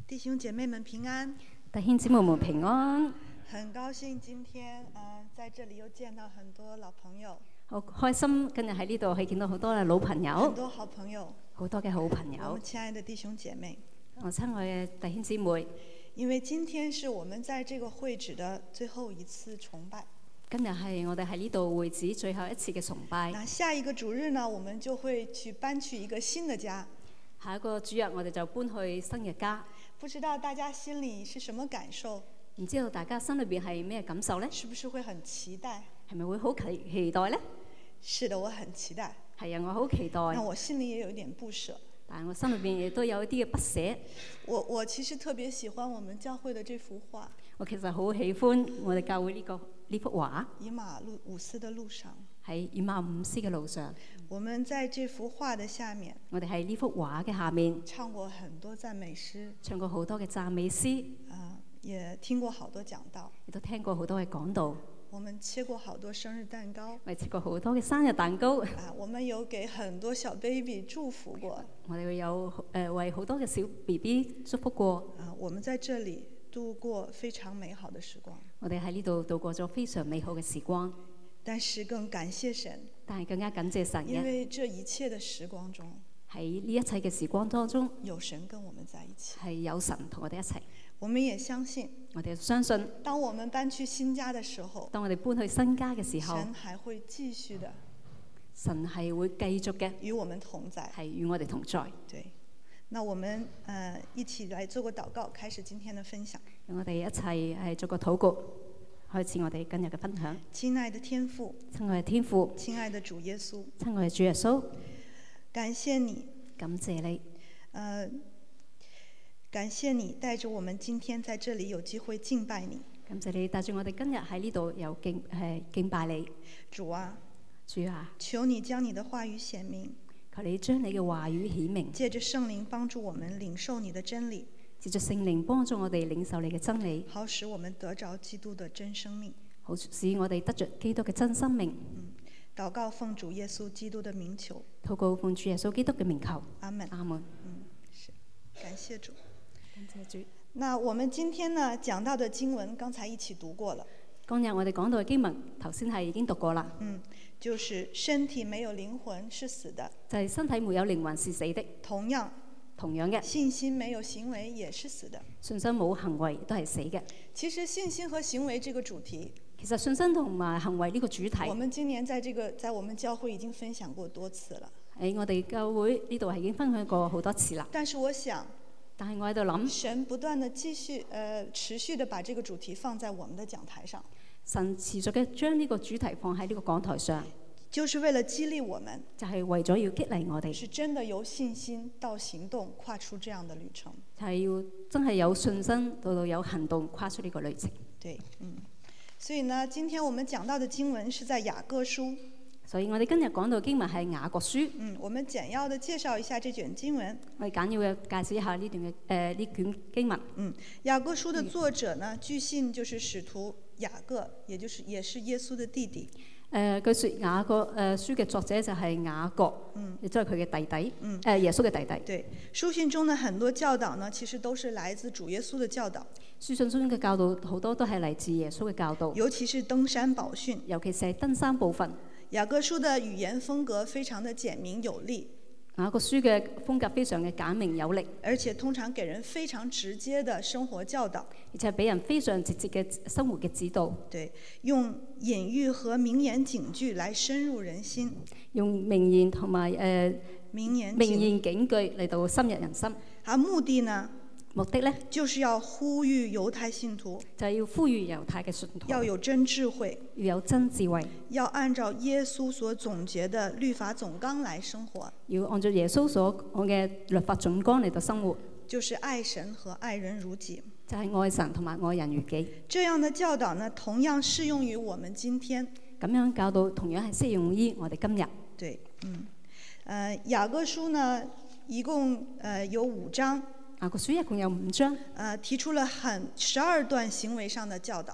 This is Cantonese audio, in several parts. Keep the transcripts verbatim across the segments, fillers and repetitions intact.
弟兄姐妹們平安， 弟兄姊妹們平安。 很高興今天呃在這裡又見到很多老朋友， 好開心今日喺呢度係見到好多嘅老朋友， 很多好朋友， 好多嘅好朋我友們。親愛的弟兄姐妹， 我親愛嘅弟兄姊妹， 因為今天是我們在這個會址的最後一次崇拜， 今日係我哋喺呢度會址最後一次嘅崇拜。 那下一個主日呢，我們就會去搬去一個新的家， 下一個主日我哋就搬去新嘅家。 不知道大家心裡是什麼感受？ 唔知道大家心裏邊係咩感受呢？ 是不是會很期待？ 係咪會好期期待呢？ 是的，我很期待。 係啊，我好期待。 那我心裡也有一點不捨。 但係我心裏邊亦都有一啲嘅不捨。 我我其實特別喜歡我們教會的這幅畫。 我其實好喜歡我哋教會呢、這個呢幅畫。 以馬路五斯的路上。 喺以馬忤斯嘅路上。 我們在這幅畫的下面。 我哋喺呢幅畫嘅下面。 唱過很多讚美詩。 唱過好多嘅讚美詩。 啊，也聽過好多講道。 亦都聽過好多嘅講道。 我們切過好多生日蛋糕。 我哋切過好多嘅生日蛋糕。 啊，我們有給很多小 baby 祝福過。 我哋會有誒、呃、為好多嘅小 B B 祝福過。 啊，我們在這裡度過非常美好的時光。 我哋喺呢度度過咗非常美好嘅時光。 但是更感謝神。 但係更加感謝神嘅。 因為這一切的時光中， 喺呢一切嘅時光當中， 有神跟我們在一起。 係有神同我哋一齊。 我們也相信。 我哋相信。 當我們搬去新家的時候， 當我哋搬去新家嘅時候， 神還會繼續的。 神係會繼續嘅與我們同在。 係與我哋同在。 對。那我們呃一起來做個禱告，開始今天的分享。 讓我哋一齊係做個禱告，開始我哋今日嘅分享。 親愛的天父。 親愛的天父。 親愛的主耶穌。 親愛的主耶穌。 感謝你。 感謝你。 呃。感謝你帶着我們今天在這裡有機會敬拜你。 感謝你帶住我哋今日喺呢度有敬係敬拜你。 主啊， 主啊， 求你將你的話語顯明。 求你將你嘅話語顯明。 借着聖靈幫助我們領受你的真理。 借着聖靈幫助我哋領受你嘅真理。 好使我們得着基督的真生命。 好使我哋得着基督嘅真生命。 嗯，禱告奉主耶穌基督的名求。 禱告奉主耶穌基督嘅名求。 阿門。 阿門。 嗯，是，感謝主。 感謝主。 那我們今天呢講到的經文，剛才一起讀過了。 今日我哋講到嘅經文，頭先係已經讀過啦。 嗯，就是身體沒有靈魂是死的。 就係、是、身體沒有靈魂是死的。 同樣， 同樣嘅。 信心沒有行為也是死的。 信心冇行為都係死嘅。 其實信心和行為這個主題， 其實信心同埋行為呢個主題， 我們今年在這個在我們教會已經分享過多次了。 喺我哋教會呢度係已經分享過好多次啦。 但是我想。 但係我喺度諗， 神不斷地繼續，呃，持續地把這個主題放在我們的講台上。 神持續嘅將呢個主題放喺呢個講台上， 就是為了激勵我們， 就係、是、為咗要激勵我哋， 是真的由信心到行動跨出這樣的旅程。 就係、是、要真係有信心到到有行動跨出呢個旅程。 對，嗯。所以呢，今天我們講到的經文是在雅各書。 所以我哋今日講到經文係雅各書。 嗯，我們簡要的介紹一下這卷經文。 我哋簡要嘅介紹一下呢段嘅誒呢卷經文。 嗯，雅各書的作者呢，據信就是使徒雅各，也就是也是耶穌的弟弟。 誒、呃，據說雅各誒、呃、書嘅作者就係雅各， 嗯， 亦都係佢嘅弟弟。 嗯， 誒、呃、耶穌嘅弟弟。 對，書信中的很多教導呢，其實都是來自主耶穌的教導。 書信中嘅教導好多都係嚟自耶穌嘅教導， 尤其是登山寶訓， 尤其是係登山部分。 雅各書的語言風格非常的簡明有力， 雅各書嘅風格非常嘅簡明有力， 而且通常給人非常直接的生活教導， 而且俾人非常直接嘅生活嘅指導。 對，用隱喻和名言警句來深入人心， 用名言同埋誒名言名言警句嚟到深入人心。 啊，目的呢？ 目的呢， 就是要呼籲猶太信徒， 就係、是、要呼籲猶太嘅信徒要有真智慧， 要有真智慧， 要按照耶穌所總結的律法總綱來生活， 要按照耶穌所講嘅律法總綱嚟到生活， 就是愛神和愛人如己， 就係、是、愛神同埋愛人如己。 這樣的教導呢，同樣適用於我們今天。 咁樣教導同樣係適用於我哋今日。 對，嗯，呃，雅各書呢，一共呃有五章。雅各書一共有五章。 呃，提出了很十二段行為上的教導。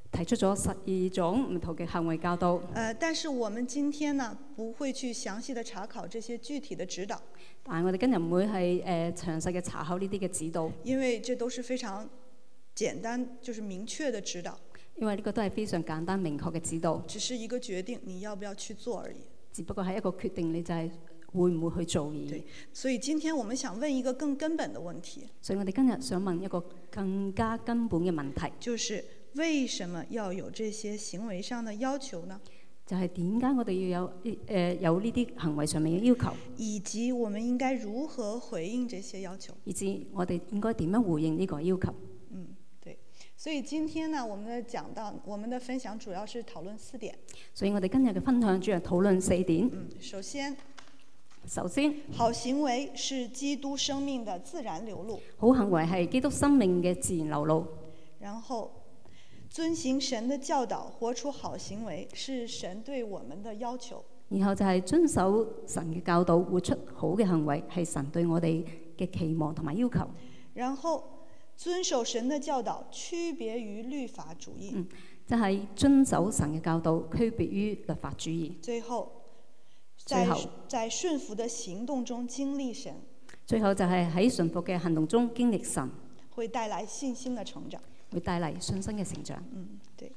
提出咗十二種唔同嘅行為教導。 呃，但是我們今天呢，不會去詳細的查考這些具體的指導， 但係我哋今日唔會係誒詳細嘅查考呢啲嘅指導， 因為這都是非常簡單，就是明確的指導， 因為呢個都係非常簡單明確嘅指導， 只是一個決定你要不要去做而已。 只不過係一個決定，你就係會唔會去做而已。 對，所以今天我們想問一個更根本的問題， 所以我哋今日想問一個更加根本嘅問題， 就是為什麼要有這些行為上的要求呢？ 就係點解我哋要有誒、呃、有呢啲行為上面嘅要求， 以及我們應該如何回應這些要求， 以至我哋應該點樣回應呢個要求。 嗯，對。所以今天呢，我們的講到我們的分享主要是討論四點。 所以我哋今日嘅分享主要討論四點。 嗯，首先， 首先， 好行為是基督生命的自然流露。 好行為係基督生命嘅自然流露。 然後，遵行神的教導，活出好行為，是神對我們的要求。 然後就係遵守神嘅教導，活出好嘅行為，係神對我哋嘅期望同埋要求。 然後，遵守神的教導，區別於律法主義。 嗯，就係遵守神嘅教導，區別於律法主義。 最後， 最後在在順服的行動中經歷神。 最後就係喺順服嘅行動中經歷神， 會帶來信心的成長。 會帶嚟信心嘅成長。 嗯，對。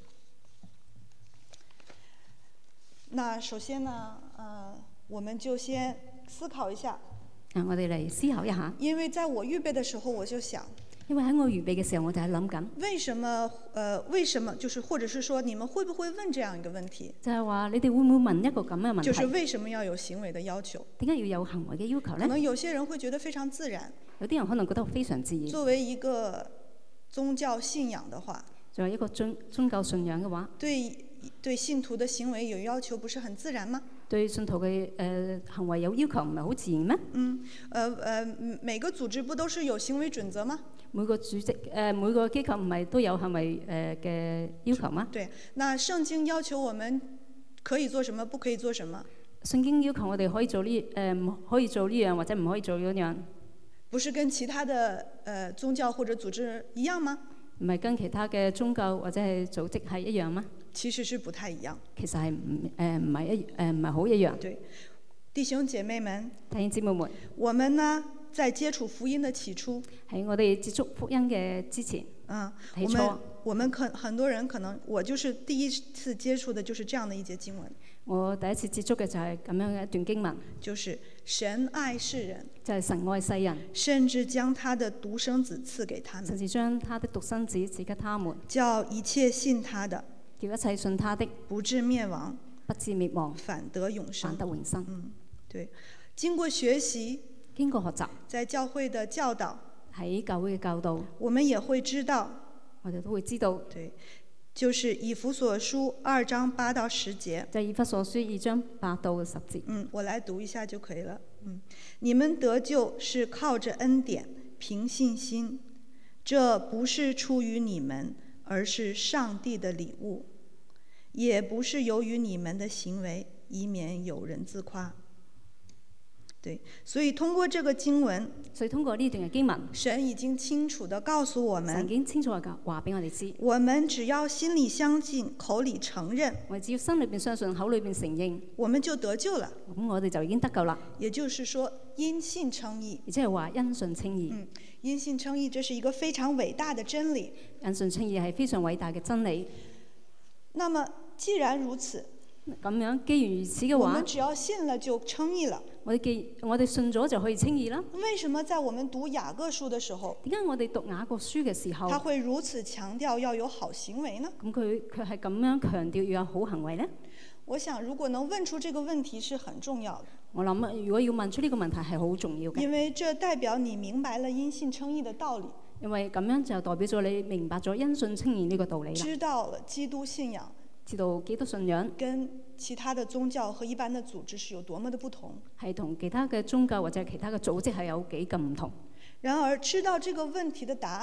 那首先呢，呃，我們就先思考一下。 啊，我哋嚟思考一下。 因為在我預備的時候，我就想， 因為喺我預備嘅時候，我就喺諗緊， 為什麼？呃，為什麼？就是，或者是說，你們會不會問這樣一個問題？ 就係話，你哋會唔會問一個咁嘅問題？ 就是為什麼要有行為的要求？ 點解要有行為嘅要求呢？ 可能有些人會覺得非常自然。 有啲人可能覺得非常自然。 作為一個宗教信仰的話， 作為一個宗宗教信仰嘅話， 對對信徒的行為有要求，不是很自然嗎？ 對信徒嘅誒、呃、行為有要求，唔係好自然咩？ 嗯，呃呃，每個組織不都是有行為準則嗎？ 每個組織誒、呃、每個機構唔係都有行為誒嘅、呃、要求嗎？ 對，那聖經要求我們可以做什麼，不可以做什麼？ 聖經要求我哋可以做呢誒唔可以做呢樣，或者唔可以做嗰樣。 不是跟其他的呃宗教或者組織一樣嗎？ 唔係跟其他嘅宗教或者係組織係一樣嗎？ 其實是不太一樣。 其實係唔誒唔係一誒唔係好一樣。 對，弟兄姐妹們， 弟兄姊妹們， 我們呢在接觸福音的起初， 喺我哋接觸福音嘅之前， 啊， 起初我們我們可很多人可能，我就是第一次接觸的，就是這樣的一節經文。 我第一次接觸嘅就係咁樣嘅一段經文， 就是神愛世人， 就係神愛世人， 甚至將他的獨生子賜給他們， 甚至將他的獨生子賜給他們， 叫一切信他的， 叫一切信他的不至滅亡， 不至滅亡， 反得永生。 反得永生。 嗯，對。經過學習， 經過學習， 在教會的教導， 喺教會嘅教導， 我們也會知道， 我哋都會知道， 對，就是以弗所書二章八到十節。 就係以弗所書二章八到十節。 嗯，我來讀一下就可以了。嗯，你們得救是靠着恩典，憑信心，這不是出於你們，而是上帝的禮物，也不是由於你們的行為，以免有人自誇。對，所以通過這個經文， 所以通過呢段嘅經文， 神已經清楚地告訴我們， 神已經清楚嘅話俾我哋知， 我們只要心裏相信，口裏承認， 我哋只要心裏邊相信，口裏邊承認， 我們就得救了。 咁我哋就已經得救啦。 也就是說，因信稱義， 亦即係話因信稱義。 嗯，因信稱義，這是一個非常偉大的真理。 因信稱義係非常偉大嘅真理。 那麼既然如此， 咁樣既然如此嘅話我們，只要信了就稱義了。 我哋既我哋信咗就可以稱義啦。 為什麼在我們讀雅各書的時候， 點解我哋讀雅各書嘅時候， 他會如此強調要有好行為呢？ 咁佢卻係咁樣強調要有好行為呢？ 我想如果能問出這個問題是很重要的。 我諗如果要問出呢個問題係好重要嘅， 因為這代表你明白了因信稱義的道理。 因為咁樣就代表咗你明白咗因信稱義呢個道理啦。 知道了基督信仰， 知道基督信仰跟其他的宗教和一般的組織是有多麼的不同， 係同其他嘅宗教或者其他嘅組織係有幾咁唔同。 然而知道這個問題的答案，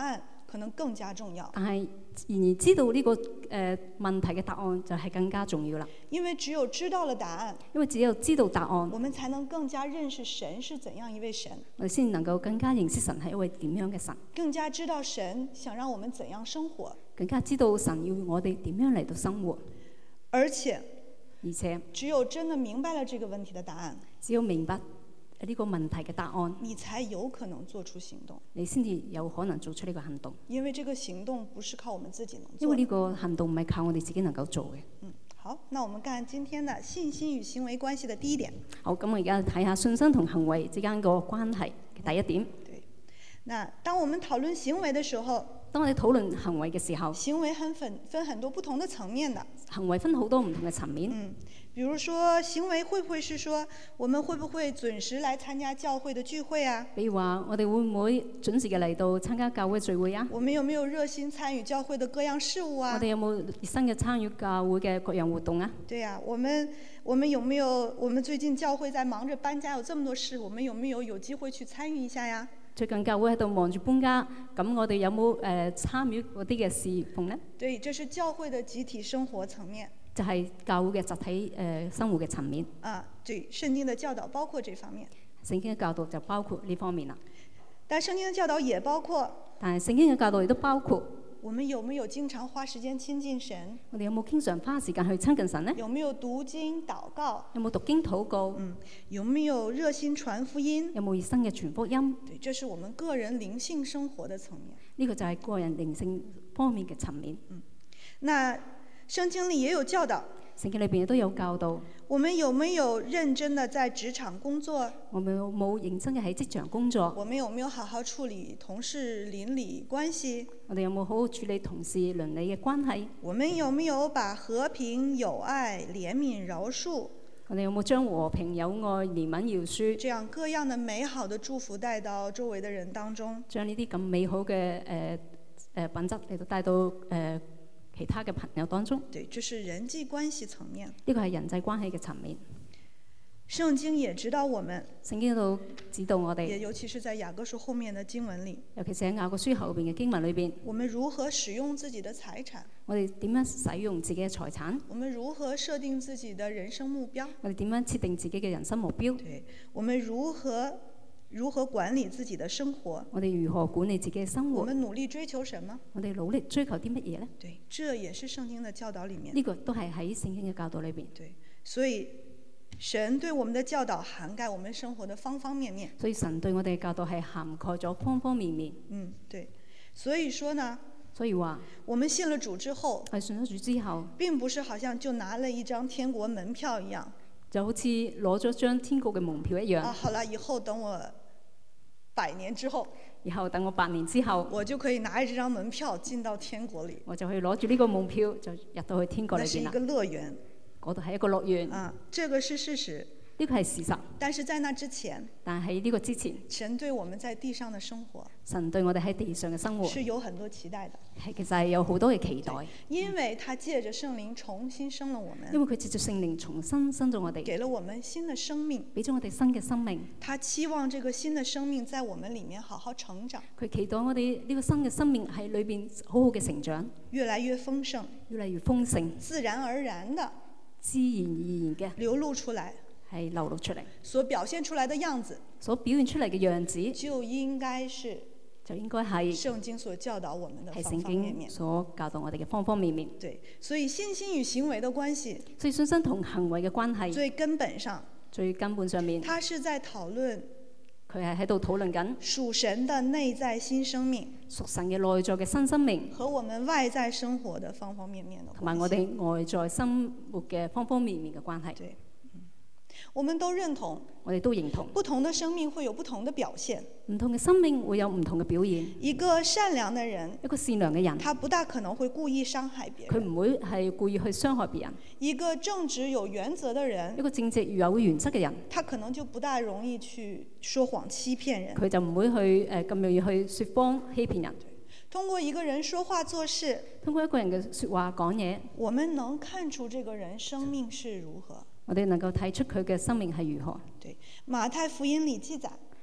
可能更加重要。 但係然而知道呢、這個誒、呃、問題嘅答案就係更加重要啦。 因為只有知道了答案， 因為只有知道答案， 我們才能更加認識神是怎樣一位神， 我哋先能夠更加認識神係一位點樣嘅神， 更加知道神想讓我們怎樣生活， 更加知道神要我哋點樣嚟到生活。 而且而且只有真的明白了這個問題的答案， 只有明白呢個問題嘅答案， 你才有可能做出行動， 你先至有可能做出呢個行動。 因為這個行動不是靠我們自己能做的。 因為呢個行動唔係靠我哋自己能夠做嘅。 嗯，好，那我們看今天的信心與行為關係的第一點。 好，咁我而家睇下信心同行為之間個關係嘅第一點。 對，那當我們討論行為的時候， 當我哋討論行為嘅時候， 行為很分分很多不同的層面的。 行為分好多唔同嘅層面。 嗯，比如說行為會不會是說，我們會不會準時來參加教會的聚會啊？ 比如話，我哋會唔會準時嘅嚟到參加教會聚會啊？ 我們有沒有熱心參與教會的各樣事務啊？ 我哋有冇熱心嘅參與教會嘅各樣活動啊？ 對呀、啊，我們我們有沒有？我們最近教會在忙着搬家，有這麼多事，我們有沒有有機會去參與一下呀？ 最近教會喺度忙住搬家，咁我哋有冇誒、呃、參與嗰啲嘅侍奉呢？ 對，這是教會的集體生活層面。 就係、是、教會嘅集體誒、呃、生活嘅層面。 啊，對，聖經的教導包括這方面。 聖經嘅教導就包括呢方面啦。 但聖經的教導也包括。 但係聖經嘅教導亦都包括。 我們有沒有經常花時間親近神？ 我哋有冇經常花時間去親近神呢？ 有沒有讀經禱告？ 有冇讀經禱告？ 嗯，有沒有熱心傳福音？ 有冇熱心嘅傳福音？ 對，這是我們個人靈性生活的層面。 呢、這個就係個人靈性方面嘅層面。 嗯，那聖經裏也有教導。 聖經裏邊亦都有教導。 我們有沒有認真的在職場工作？ 我們有冇認真嘅喺職場工作？ 我們有沒有好好處理同事鄰里關係？ 我哋有冇好好處理同事鄰里嘅關係？ 我們有沒有把和平、友愛、憐憫、饒恕？ 我哋有冇將和平、友愛、憐憫、饒恕這樣各樣的美好的祝福帶到周圍的人當中？ 將呢啲咁美好嘅誒誒品質嚟到帶到誒、呃其他嘅朋友當中。 對，這是人際關係層面。 呢個係人際關係嘅層面。 聖經也指導我們。 聖經度指導我哋。 也尤其是在雅各書後面的經文裏。 尤其是喺雅各書後邊嘅經文裏邊。 我們如何使用自己的財產？ 我哋點樣使用自己嘅財產？ 我們如何設定自己的人生目標？ 我哋點樣設定自己嘅人生目標？ 對，我們如何？如何管理自己的生活？ 我哋如何管理自己嘅生活？ 我們努力追求什麼？ 我哋努力追求啲乜嘢呢？ 對，這也是聖經的教導裏面。 呢個都係喺聖經嘅教導裏邊。 對，所以神對我們的教導涵蓋我們生活的方方面面。 所以神對我哋嘅教導係涵蓋咗方方面面。 嗯，對。所以說呢， 所以話我們信了主之後， 係信咗主之後， 並不是好像就拿了一張天國門票一樣， 就好似攞咗張天國嘅門票一樣。 啊，好了，以後等我百年之後， 以後等我百年之後， 我就可以拿着這張門票進到天國裏。 我就可以攞住呢個門票就入到去天國裏邊啦。 那是一個樂園。 嗰度係一個樂園。 啊，這個是事實。 呢個係事實。 但是在那之前， 但係呢個之前， 神對我們在地上的生活， 神對我哋喺地上嘅生活是有很多期待的。 係其實係有好多嘅期待。 因為他借着聖靈重新生了我們。 因為佢借着聖靈重新生咗我哋， 給了我們新的生命， 俾咗我哋新嘅生命。 他期望這個新的生命在我們裡面好好成長。 佢期待我哋呢個新嘅生命喺裏邊好好嘅成長， 越來越豐盛， 越嚟越豐盛， 自然而然的， 自然而然嘅流露出來。 係流露出嚟， 所表現出來的樣子， 所表現出嚟嘅樣子， 就應該是就應該係聖經所教導我們的係方聖方面面。 經所教導我哋嘅方方面面。 對，所以信心與行為的關係， 所以信心同行為嘅關係， 最根本上， 最根本上面， 他是在討論佢係喺度討論緊屬神的內在新生命， 屬神嘅內在嘅新生命， 和我們外在生活的方方面面的關係， 同埋我哋外在生活嘅方方面面嘅關係。 對。我們都認同， 我哋都認同， 不同的生命會有不同的表現， 唔同嘅生命會有唔同嘅表現。 一個善良的人， 一個善良嘅人， 他不大可能會故意傷害別人。 佢唔會係故意去傷害別人。 一個正直有原則的人， 一個正直有原則嘅人， 他可能就不大容易去說謊欺騙人。 佢就唔會去誒咁容易去説謊欺騙人。 通過一個人說話做事， 通過一個人嘅説話講嘢， 我們能看出這個人生命是如何。 我哋能夠睇出佢嘅生命係如何。 對，馬太福音裏記載，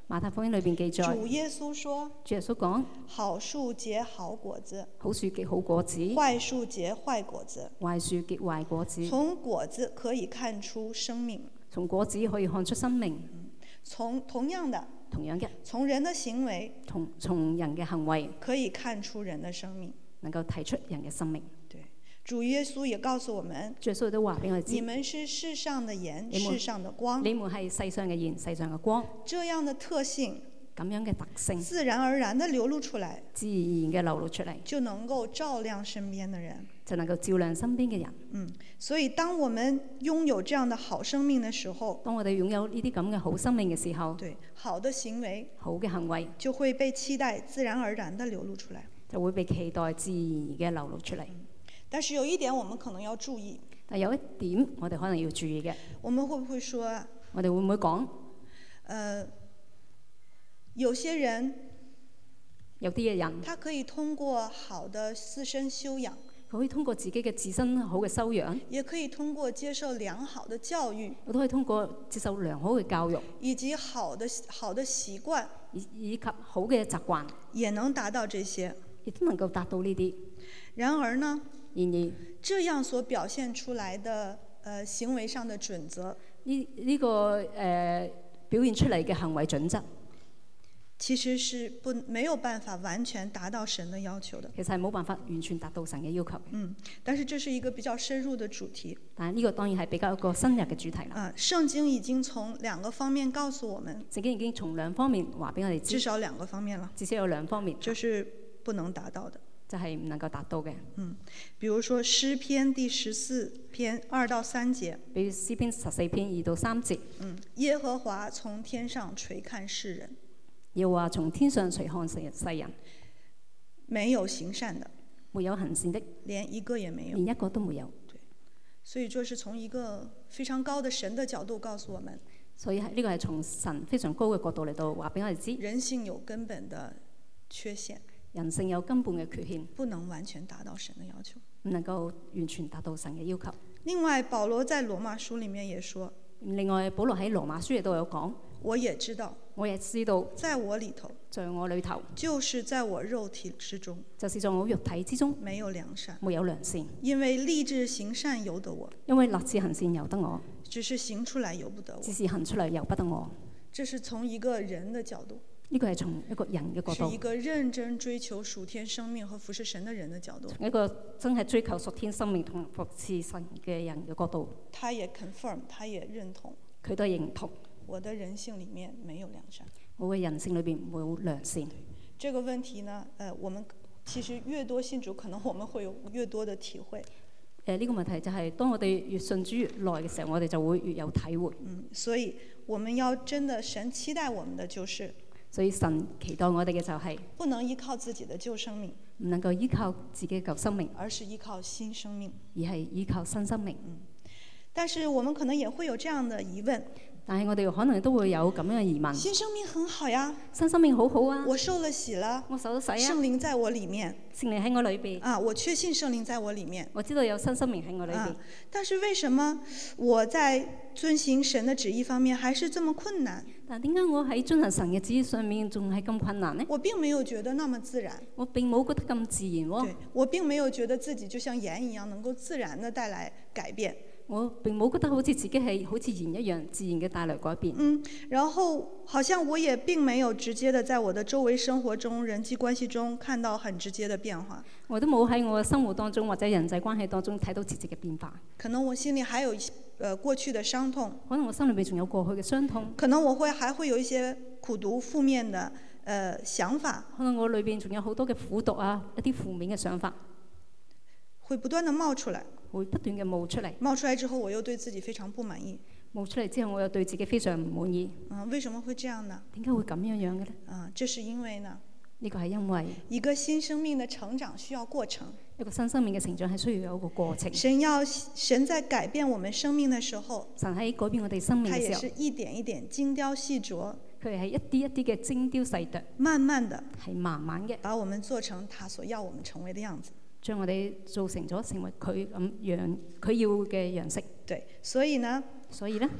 馬太福音裏邊記載， 主耶穌說： 主耶穌講， 好樹結好果子， 好樹結好果子， 壞樹結壞果子。 壞樹結壞果子。 從果子可以看出生命。 從果子可以看出生命。 從同樣的， 同樣嘅， 從人的行為， 從從人嘅行為可以看出人的生命， 能夠睇出人嘅生命。 對，主耶穌也告訴我們， 主耶穌都話俾我哋知， 你們是世上的鹽， 你們世上的光。 你們係世上嘅鹽，世上嘅光。 這樣的特性， 咁樣嘅特性， 自然而然的流露出來， 自然嘅流露出嚟， 就能夠照亮身邊的人， 就能夠照亮身邊嘅人。 嗯，所以當我們擁有這樣的好生命的時候， 當我哋擁有呢啲咁嘅好生命嘅時候， 對，好的行為， 好嘅行為就會被期待，自然而然的流露出來， 就會被期待自然嘅流露出嚟。 但是有一點我們可能要注意， 但有一點我哋可能要注意嘅， 我們會不會說， 我哋會唔會講， 呃，有些人， 有啲嘅人， 他可以通過好的自身修養， 佢可以通過自己嘅自身好嘅修養， 也可以通過接受良好的教育， 我都可以通過接受良好嘅教育， 以及好的好的習慣， 以以及好嘅習慣， 也能達到這些， 亦都能夠達到呢啲。 然而呢， 然而， 這樣所表現出來的呃行為上的準則， 呢呢、這個誒、呃、表現出嚟嘅行為準則， 其實是不沒有辦法完全達到神的要求的。 其實係冇辦法完全達到神嘅要求。 嗯，但是這是一個比較深入的主題。 但係呢個當然係比較一個深入嘅主題啦。 啊，聖經已經從兩個方面告訴我們， 聖經已經從兩方面話俾我哋知， 至少兩個方面了。 至少有兩方面， 就是不能達到的。 就係、是、唔能夠達到嘅。 嗯，比如說詩篇第十四篇二到三節。 比如詩篇十四篇二到三節。 嗯，耶和華從天上垂看世人。 又話從天上垂看世人， 沒有行善的， 沒有行善的， 連一個也沒有， 連一個都沒有。 對，所以這是從一個非常高的神的角度告訴我們。 所以係呢個係從神非常高嘅角度嚟到話俾我哋知， 人性有根本的缺陷。 人性有根本嘅缺陷， 不能完全達到神的要求， 唔能夠完全達到神嘅要求。 另外，保羅在羅馬書裡面也說， 另外保羅喺羅馬書亦都有講， 我也知道， 我也知道， 在我裡頭， 在我裡頭， 就是在我肉體之中， 就是在我肉體之中， 沒有良善， 沒有良善， 因為立志行善由得我， 因為立志行善由得我， 只是行出來由不得我， 只是行出來由不得我。 這是從一個人的角度。 呢個係從一個人嘅角度， 是一個認真追求屬天生命和服侍神的人的角度。 從一個真係追求屬天生命同服侍神嘅人嘅角度， 他也 confirm， 他也認同， 佢都係認同我的人性裡面沒有良善， 我嘅人性裏邊冇良善。 這個問題呢，呃，我們其實越多信主，可能我們會有越多的體會。 誒，呢個問題就係當我哋越信主越耐嘅時候，我哋就會越有體會。 嗯，所以我們要真的神期待我們的就是。 所以神期待我哋嘅就係不能依靠自己的舊生命， 唔能夠依靠自己嘅舊生命， 而是依靠新生命， 而係依靠新生命。 嗯，但是我們可能也會有這樣的疑問， 但係我哋可能都會有咁樣嘅疑問。 新生命很好呀， 新生命好好啊， 我受了洗了， 我受咗洗啊， 聖靈在我裡面， 聖靈喺我裏邊啊，我確信聖靈在我裡面， 我知道有新生命喺我裏邊， 啊，但是為什麼我在遵行神的旨意方面還是這麼困難？ 但點解我喺遵行神嘅旨意上面仲係咁困難呢？ 我並沒有覺得那麼自然， 我並冇覺得咁自然喎， 對，我並沒有覺得自己就像鹽一樣能夠自然地帶來改變。 我並冇覺得好似自己係好似鹽一樣自然嘅帶來改變。 嗯，然後好像我也並沒有直接的在我的周圍生活中、人際關係中看到很直接的變化。 我都冇喺我嘅生活當中或者人際關係當中睇到直接嘅變化。 可能我心裡還有一些呃過去的傷痛， 可能我心裏邊仲有過去嘅傷痛。 可能我會還會有一些苦毒負面的呃想法。 可能我裏邊仲有好多嘅苦毒啊，一啲負面嘅想法， 會不斷的冒出來。 會不斷嘅冒出嚟。 冒出來之後，我又對自己非常不滿意。 冒出嚟之後，我又對自己非常唔滿意。 嗯、呃，為什麼會這樣呢？ 點解會咁樣樣嘅呢？ 啊、呃，這是因為呢？ 呢個係因為一個新生命的成長需要過程。 一個新生命嘅成長係需要有一個過程。 神要神在改變我們生命的時候， 神喺改變我哋生命嘅時候， 他也是一點一點精雕細琢。 佢係一啲一啲嘅精雕細琢， 慢慢的係慢慢嘅， 把我們做成他所要我們成為的樣子。 將我哋做成咗成為佢咁樣佢要嘅樣式。 對，所以呢， 所以呢，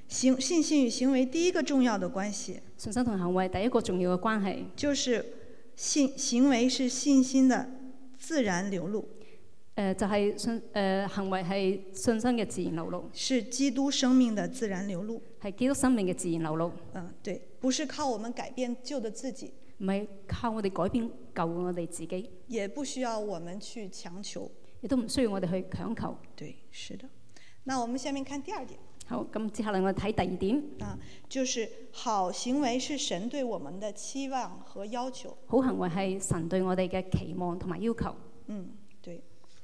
行信心與行為第一個重要的關係， 信心同行為第一個重要嘅關係， 就是信行為是信心的自然流露。 誒、呃、就係、是、信誒、呃、行為係信心嘅自然流露， 是基督生命的自然流露。 係基督生命嘅自然流露。 嗯，對，不是靠我們改變舊的自己， 唔係靠我哋改變舊我哋自己， 也不需要我們去強求， 亦都唔需要我哋去強求。 對，是的。那我們下面看第二點。 好，咁之後嚟我哋睇第二點。 啊，就是好行為是神對我們的期望和要求。 好行為係神對我哋嘅期望同埋要求。 嗯，對。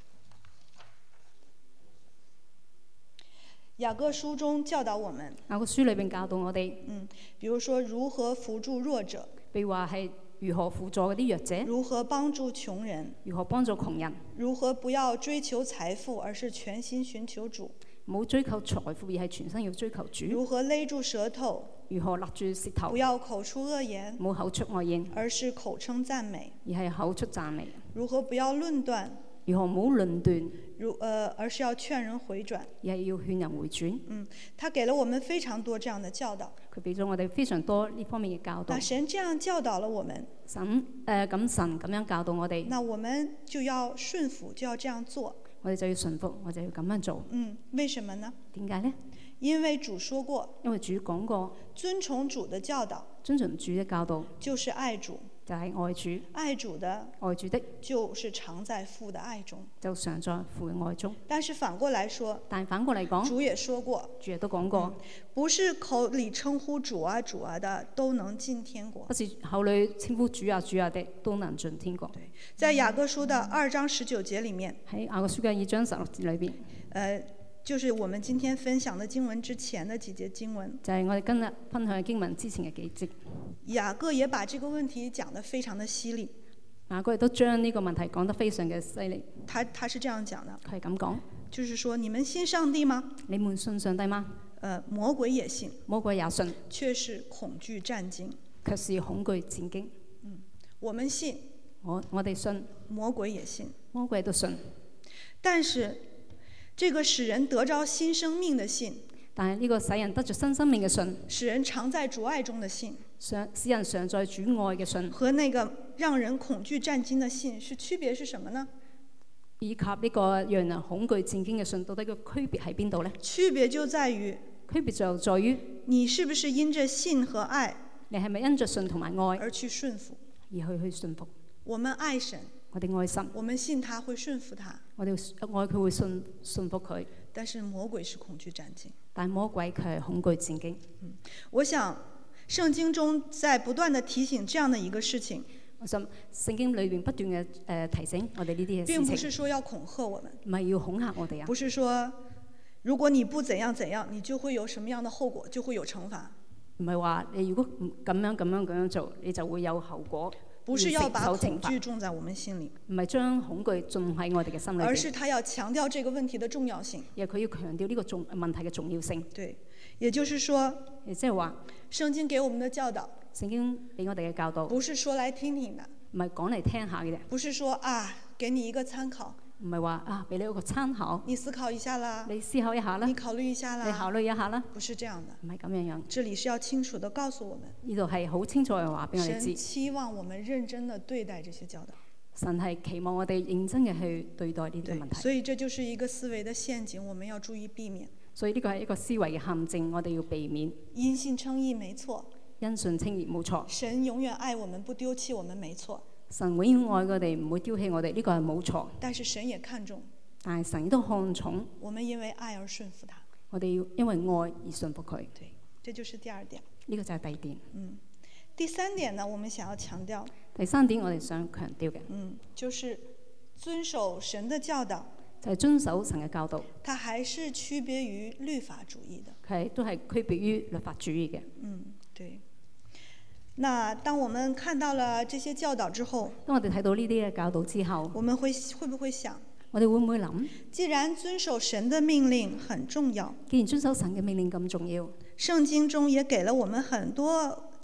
雅各書中教導我們， 雅各書裏邊教導我哋， 嗯，比如說如何扶助弱者， 譬如話係如何輔助嗰啲弱者， 如何幫助窮人， 如何幫助窮人， 如何不要追求財富，而是全心尋求主， 唔好追求財富，而係全身要追求主， 如何勒住舌頭， 如何勒住舌頭， 不要口出惡言， 唔好口出惡言， 而是口稱讚美， 而係口出讚美， 如何不要論斷， 如何唔好論斷， 如呃，而是要勸人回轉， 而係要勸人回轉。 嗯，他給了我們非常多這樣的教導。 佢俾咗我哋非常多呢方面嘅教導。 那神這樣教導了我們， 神誒咁神咁樣教導我哋， 那我們就要順服，就要這樣做。 我哋就要順服，我就要咁樣做。 嗯，為什麼呢？ 點解呢？ 因為主說過， 因為主講過， 遵從主的教導， 遵從主嘅教導就是愛主， 就係愛主。 愛主的， 愛主的， 就是常在父的愛中， 就常在父嘅愛中。 但是反過來說， 但反過嚟講， 主也說過， 主亦都講過， 嗯，不是口裡稱呼主啊主啊的都能進天國， 不是口裡稱呼主啊主啊的都能進天國。 對，在雅各書的二章十九節裡面， 喺雅各書嘅二章十六節裏邊， 呃。就是我們今天分享的經文之前的幾節經文， 就係我哋今日分享嘅經文之前嘅幾節。 雅各也把這個問題講得非常的犀利。 雅各亦都將呢個問題講得非常嘅犀利。 他他是這樣講的， 佢係咁講， 就是說你們信上帝嗎？ 你們信上帝嗎？ 呃，魔鬼也信， 魔鬼也信， 卻是恐懼戰驚， 卻是恐懼戰驚。 嗯，我們信， 我我哋信， 魔鬼也信， 魔鬼都信， 但是這個使人得着新生命的信， 但係呢個使人得着新生命嘅信， 使人常在主愛中的信， 使使人常在主愛嘅信， 和那個讓人恐懼戰驚的信，是區別是什麼呢？ 以及呢個讓人恐懼戰驚嘅信，到底個區別喺邊度呢？ 區別就在於， 區別就在於你是不是因着信和愛， 你係咪因着信同埋愛而去順服， 而去去信服？ 我們愛神， 我哋愛神， 我們信他會順服他， 我哋愛佢會信信服佢。 但是魔鬼是恐懼戰驚， 但魔鬼佢係恐懼戰驚。 嗯，我想聖經中在不斷地提醒這樣的一個事情。 我想聖經裏邊不斷嘅誒提醒我哋呢啲嘅事情， 並不是說要恐嚇我們， 唔係要恐嚇我哋啊。 不是說如果你不怎樣怎樣，你就會有什麼樣的後果，就會有懲罰。 唔係話你如果唔咁樣咁樣咁樣做，你就會有後果。 不是要把恐懼種在我們心裡， 唔係將恐懼種喺我哋嘅心裏邊， 而是他要強調這個問題的重要性。 而佢要強調呢個重問題嘅重要性。 對，也就是說， 亦即係話， 聖經給我們的教導， 聖經俾我哋嘅教導， 不是說來聽聽的， 唔係講嚟聽下嘅啫， 不是說啊，給你一個參考。 唔係話啊，俾你一個參考， 你思考一下啦， 你思考一下啦， 你考慮一下啦， 你考慮一下啦， 不是這樣的， 唔係咁樣樣。 這裡是要清楚地告訴我們， 呢度係好清楚嘅話俾我哋知。 神期望我們認真地對待這些教導。 神係期望我哋認真嘅去對待呢啲嘅問題。 所以這就是一個思維的陷阱，我們要注意避免。 所以呢個係一個思維嘅陷阱，我哋要避免。 因信稱義沒錯， 因信稱義冇錯。 神永遠愛我們，不丟棄我們沒錯。 神永遠愛我哋，唔會丟棄我哋，呢個係冇錯。 但是神也看重， 但係神都看重我們因為愛而順服他。 我哋要因為愛而順服佢。 對，這就是第二點。 呢個就係第二點。 嗯，第三點呢，我們想要強調。 第三點我哋想強調嘅， 嗯，就是遵守神的教導。 就係遵守神嘅教導。 它還是區別於律法主義的。 係都係區別於律法主義嘅。 嗯，對。那當我們看到了這些教導之後， 當我哋睇到呢啲嘅教導之後， 我們會會不會想？ 我哋會唔會諗？ 既然遵守神的命令很重要， 既然遵守神嘅命令咁重要， 聖經中也給了我們很多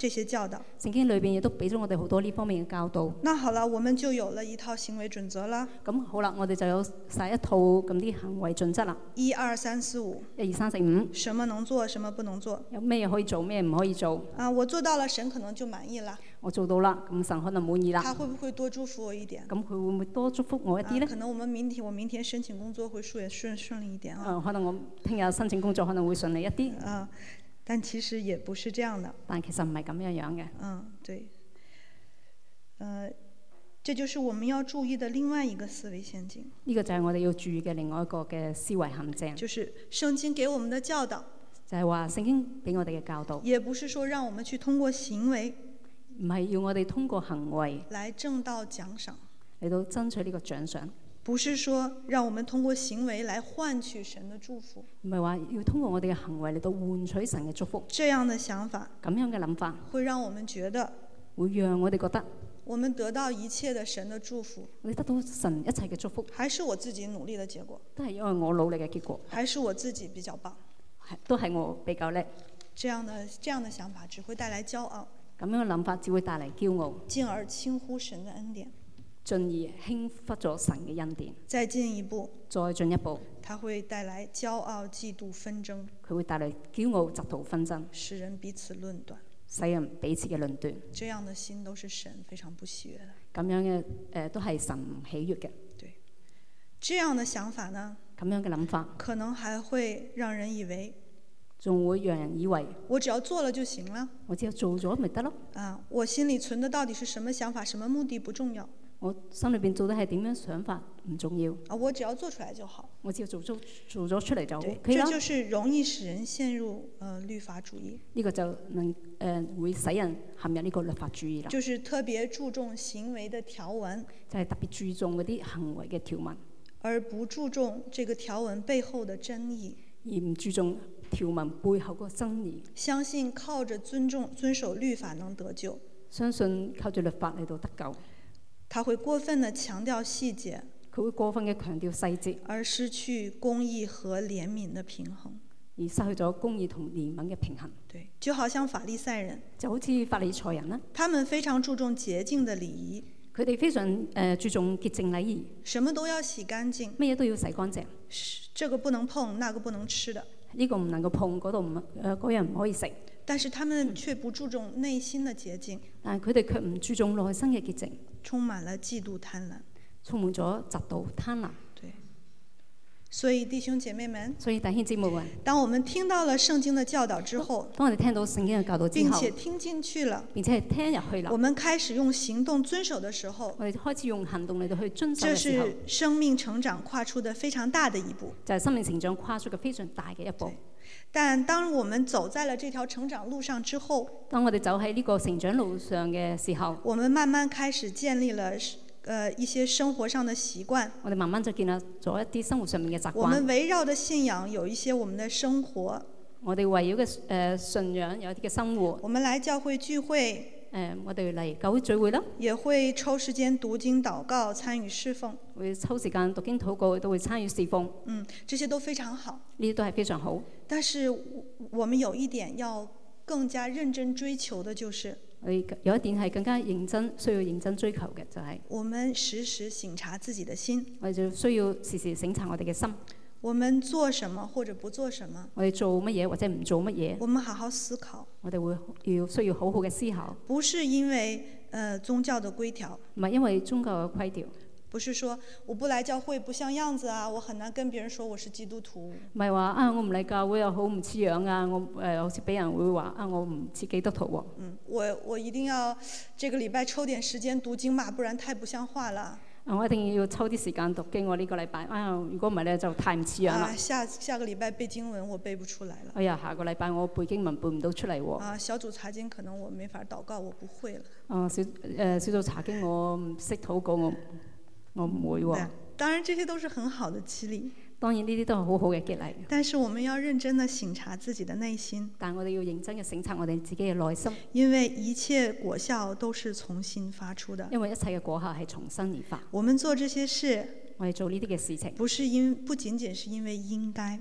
這些教導。 聖經裏邊亦都俾咗我哋好多呢方面嘅教導。 那好了，我們就有了一套行為準則啦。 咁好啦，我哋就有晒一套咁啲行為準則啦。 一二三四五， 一二三四五， 什麼能做，什麼不能做。 有咩可以做，咩唔可以做。 啊，我做到了，神可能就滿意了。 我做到啦，咁神可能滿意啦。 他會不會多祝福我一點？ 咁佢會唔會多祝福我一啲呢？ 啊，可能我們明天我明天申請工作會順順順利一點啊。 呃、可能我聽日申請工作可能會順利一啲。 啊，但其實也不是這樣的。 但其實唔係咁樣樣嘅。 嗯，對。呃，這就是我們要注意的另外一個思維陷阱。 呢個就係我哋要注意嘅另外一個嘅思維陷阱。 就是聖經給我們的教導。 就係話聖經俾我哋嘅教導。 也不是說讓我們去通過行為。 唔係要我哋通過行為來掙到獎賞， 嚟到爭取呢個獎賞。 不是說讓我們通過行為來換取神的祝福。 唔係話要通過我哋嘅行為嚟到換取神嘅祝福。 這樣的想法， 咁樣嘅諗法， 會讓我們覺得， 會讓我哋覺得， 我們得到一切的神的祝福， 我哋得到神一切嘅祝福， 還是我自己努力的結果？ 都係因為我努力嘅結果， 還是我自己比較棒？ 係都係我比較叻。 這樣的這樣的想法只會帶來驕傲。 咁樣嘅諗法只會帶嚟驕傲， 進而輕忽神的恩典， 進而輕忽咗神嘅恩典。 再進一步， 再進一步， 它會帶來驕傲、嫉妒、紛爭。 佢會帶嚟驕傲、嫉妒、紛爭， 使人彼此論斷， 使人彼此嘅論斷。 這樣的心都是神非常不喜悅的。 咁樣嘅誒、呃、都係神唔喜悅嘅。 對，這樣的想法呢？ 咁樣嘅諗法， 可能還會讓人以為。 仲會讓人以為我只要做了就行了。 我只要做咗咪得咯。 啊，我心裏存的到底是什麼想法、什麼目的不重要。 我心裏邊做的係點樣想法唔重要。 啊，我只要做出來就好。 我只要做咗做咗出嚟就 OK 啦。 啦。 這就是容易使人陷入呃律法主義。 呢個就能誒、呃、會使人陷入呢個律法主義啦。 就是特別注重行為的條文。 就係特別注重嗰啲行為嘅條文， 而不注重這個條文背後的真義。 而唔注重條文背後嗰個真義。 相信靠着尊重遵守律法能得救。 相信靠住律法嚟到得救。 他會過分地強調細節。 佢會過分嘅強調細節， 而失去公義和憐憫的平衡。 而失去咗公義同憐憫嘅平衡。 對，就好像法利賽人。 就好似法利賽人啦。 他們非常注重潔淨的禮儀。 佢哋非常誒、呃、注重潔淨禮儀。 什麼都要洗乾淨。 乜嘢都要洗乾淨。 這個不能碰，那個不能吃的。 呢個唔能夠碰，嗰度唔誒嗰樣唔可以食。 但是他們卻不注重內心的潔淨。 但係佢哋卻唔注重內心嘅潔淨。 充滿了嫉妒貪婪。 充滿咗嫉妒貪婪。 對。所以弟兄姐妹們， 所以弟兄姊妹們， 當我們聽到了聖經的教導之後， 當我哋聽到聖經嘅教導之後， 並且聽進去了， 並且係聽入去啦， 我們開始用行動遵守的時候， 我哋開始用行動嚟到去遵守嘅這時候， 是生命成長跨出的非常大的一步， 就係生命成長跨出嘅非常大嘅一步。 但當我們走在了這條成長路上之後， 當我哋走喺呢個成長路上嘅時候， 我們慢慢開始建立了呃一些生活上的習慣。 我哋慢慢就建立咗一啲生活上面嘅習慣。 我們圍繞的信仰有一些我們的生活。 我哋圍繞嘅誒信仰有一啲嘅生活。 我們來教會聚會。 誒、呃，我哋嚟教會聚會啦。 也會抽時間讀經禱告，參與侍奉。 會抽時間讀經禱告，都會參與侍奉。 嗯，這些都非常好。 呢啲都係非常好。 但是我們有一點要更加認真追求的，就是我哋有一點係更加認真，需要認真追求嘅，就係、是、 我們時時省察自己的心。 我哋就需要時時省察我哋嘅心。 我們做什麼或者不做什麼？ 我哋做乜嘢或者唔做乜嘢？ 我們好好思考。 我哋會要需要好好嘅思考。 不是因為呃宗教的規條。 唔係因為宗教嘅規條。 不是說我不來教會不像樣子啊，我很難跟別人說我是基督徒。 唔係話啊，我唔嚟教會又好唔似樣啊，我誒、呃、好似俾人會話啊，我唔似基督徒喎、啊。 嗯，我我一定要這個禮拜抽點時間讀經嘛，不然太不像話了。 我一定要抽啲時間讀經，我呢個禮拜啊，如果唔係咧就太唔似樣啦。 啊，下下個禮拜背經文我背不出來了。 哎呀，下個禮拜我背經文背唔到出嚟喎。 啊，小組查經可能我沒法禱告，我不會了。 啊，小誒、呃、小組查經我唔識禱告，我我唔會喎。 當然這些都是很好的激勵。 當然呢啲都係好好嘅激勵。 但是我們要認真的省察自己的內心。 但我哋要認真嘅省察我哋自己嘅內心。 因為一切果效都是從心發出的。 因為一切嘅果效係從心而發。 我們做這些事， 我哋做呢啲嘅事情， 不是因不僅僅是因為應該，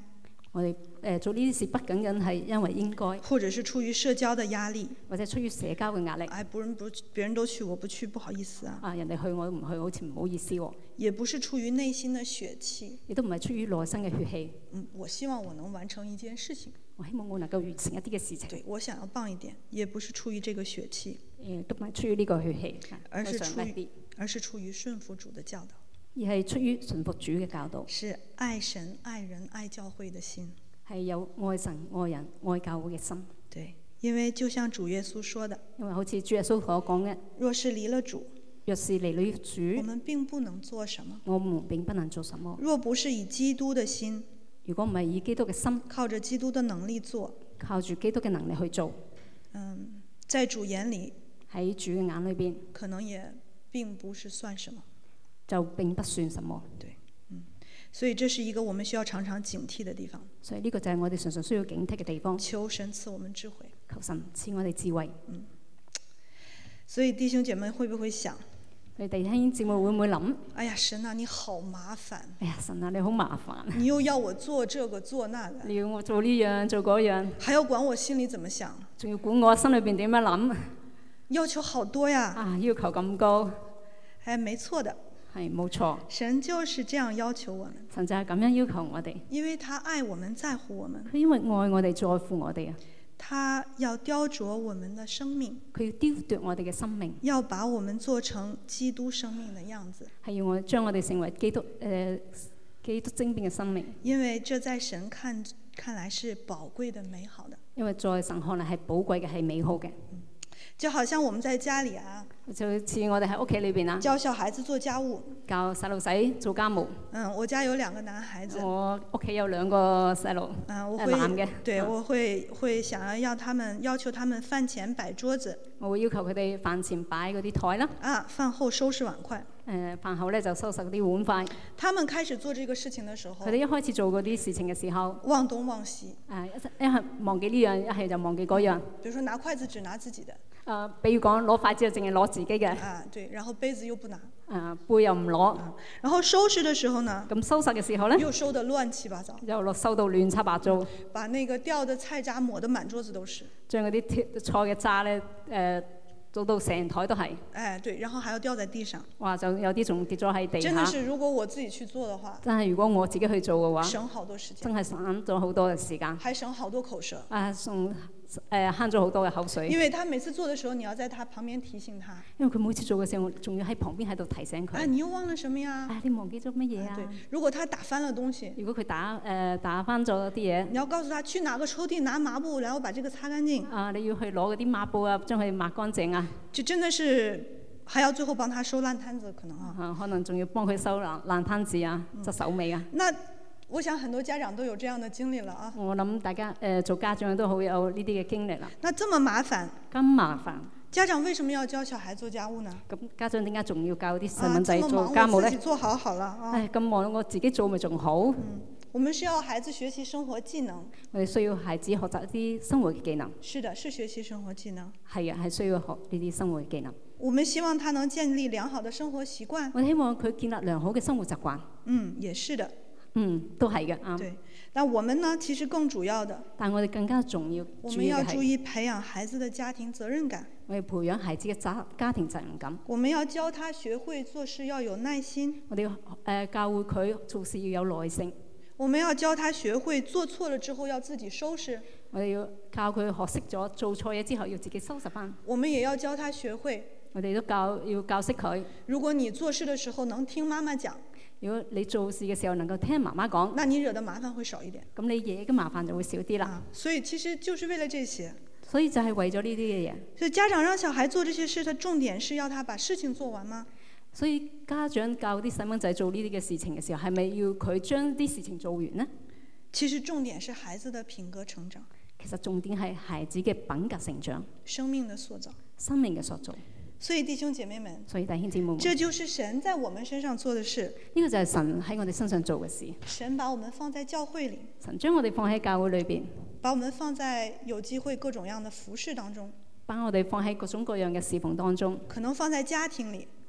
我哋誒、呃、做呢啲事不僅僅係因為應該， 或者是出於社交的壓力。 或者出於社交嘅壓力。 哎，不人不別人都去，我不去，不好意思啊。 啊，人哋去我都唔去，好似唔好意思喎、哦。 也不是出於內心的血氣， 亦都唔係出於內心嘅血氣。 嗯，我希望我能完成一件事情。 我希望我能夠完成一啲嘅事情。 對，我想要棒一點，也不是出於這個血氣。 誒，都唔係出於呢個血氣， 而是出於， 於而是出於順服主的教導。 而係出於順服主嘅教導。 是愛神、愛人、愛教會的心。 係有愛神、愛人、愛教會嘅心。 對，因為就像主耶穌說的， 因為好似主耶穌所講嘅， 若是離了主， 若是離了主， 我們並不能做什麼。 我們並不能做什麼。 若不是以基督的心， 如果唔係以基督嘅心， 靠着基督的能力做， 靠住基督嘅能力去做， 嗯，在主眼裏， 喺主嘅眼裏邊， 可能也並不是算什麼， 就並不算什麼。 對，嗯，所以這是一個我們需要常常警惕的地方。 所以呢個就係我哋常常需要警惕嘅地方。 求神賜我們智慧， 求神賜我哋智慧。 嗯，所以弟兄姐妹會不會想？ 你哋弟兄姊妹會唔會諗？ 哎呀，神啊，你好麻煩！ 哎呀，神啊，你好麻煩！ 你又要我做這個做那個， 你要我做呢樣做嗰樣， 還要管我心裏怎麼想， 仲要管我心裏邊點樣諗？ 要求好多呀！ 啊，要求咁高， 哎，沒錯的， 係冇錯。 神就是這樣要求我們， 神就係咁樣要求我哋， 因為他愛我們，在乎我們。 佢因為愛我哋，在乎我哋啊。 他要雕琢我們的生命， 佢要雕琢我哋嘅生命， 要把我們做成基督生命的樣子， 係要我將我哋成為基督誒、呃、基督精變嘅生命。 因為這在神看看來是寶貴的、美好的。 因為在神看來係寶貴嘅，係美好嘅。 就好像我們在家裏啊， 就好似我哋喺屋企裏邊啊， 教小孩子做家務， 教細路仔做家務。 嗯，我家有兩個男孩子， 我屋企有兩個細路， 嗯，我係會， 男嘅， 對， 啊我會會想要要他們要求他們飯前擺桌子， 我會要求佢哋飯前擺嗰啲台啦， 啊，飯後收拾碗筷。 誒飯後咧就收拾嗰啲碗筷。 他們開始做這個事情的時候， 佢哋一開始做嗰啲事情嘅時候， 忘東忘西， 誒一一係忘記呢樣，一係就忘記嗰樣。 比如說拿筷子只拿自己的， 誒，比如講攞筷子就淨係攞自己嘅， 啊，對，然後杯子又不拿， 誒杯又唔攞。 然後收拾的時候呢， 咁收拾嘅時候咧， 又收得亂七八糟， 又落收到亂七八糟， 把那個掉的菜渣抹得滿桌子都是。 將嗰啲菜嘅渣咧誒做到成台都係。 哎，對，然後還要掉在地上。 哇！就有啲仲跌咗喺地下。 真的是，如果我自己去做的話， 真係如果我自己去做嘅話， 省好多時間， 真係省咗好多嘅時間， 還省好多口舌。 啊，仲誒慳咗好多嘅口水。 因為他每次做的時候，你要在他旁邊提醒他。 因為佢每次做嘅時候，仲要喺旁邊喺度提醒佢。 哎，你又忘了什麼呀？ 哎，你忘記咗乜嘢啊？ 對，如果他打翻了東西， 如果佢打誒、呃、打翻咗啲嘢， 你要告訴他去哪個抽屜拿抹布，然後把這個擦乾淨。 啊，你要去攞嗰啲抹布啊，將佢抹乾淨啊。 就真的是，還要最後幫他收爛攤子，可能啊。 啊，可能仲要幫佢收爛爛攤子啊，執、嗯、手尾啊。 那我想很多家長都有這樣的經歷了啊。 我諗大家誒、呃、做家長都好有呢啲嘅經歷啦。 那這麼麻煩？ 咁麻煩。 家長為什麼要教小孩做家務呢？ 咁家長點解仲要教啲細蚊仔做家務咧？ 啊、自己做好好了啊。 唉，咁忙我自己做咪仲好？ 嗯，我們需要孩子學習生活技能。 我哋需要孩子學習一啲生活嘅技能。 是的，是學習生活技能。 係啊，係需要學呢啲生活嘅技能。 我們希望他能建立良好的生活習慣。 我希望佢建立良好嘅生活習慣。 嗯，也是的。 嗯，都係嘅啊。 對，但我們呢，其實更主要的。 但我哋更加重要。 我們要注意培養孩子的家庭責任感。 我哋培養孩子嘅家家庭責任感。 我們要教他學會做事要有耐心。 我哋要誒教會佢做事要有耐性。 我們要教他學會做錯了之後要自己收拾。 我哋要教佢學識咗做錯嘢之後要自己收拾翻。 我們也要教他學會。 我哋都教要教識佢。 如果你做事的時候能聽媽媽講， 如果你做事嘅時候能夠聽媽媽講， 那你惹的麻煩會少一點。 咁你惹嘅麻煩就會少啲啦。 啊，所以其實就是為了這些。 所以就係為咗呢啲嘅嘢。 所以家長讓小孩做這些事，他重點是要他把事情做完嗎？ 所以家長教啲細蚊仔做呢啲嘅事情嘅時候，係咪要佢將啲事情做完呢？ 其實重點是孩子的品格成長。 其實重點係孩子嘅品格成長、 生命的塑造、 生命嘅塑造。 所以弟兄姐妹們， 所以弟兄姊妹們， 這就是神在我們身上做的事。 呢個就係神喺我哋身上做嘅事。 神把我們放在教會裏， 神將我哋放喺教會裏邊， 把我們放在有機會各種樣的服事當中， 把我哋放喺各種各樣嘅侍奉當中， 可能放在家庭裏，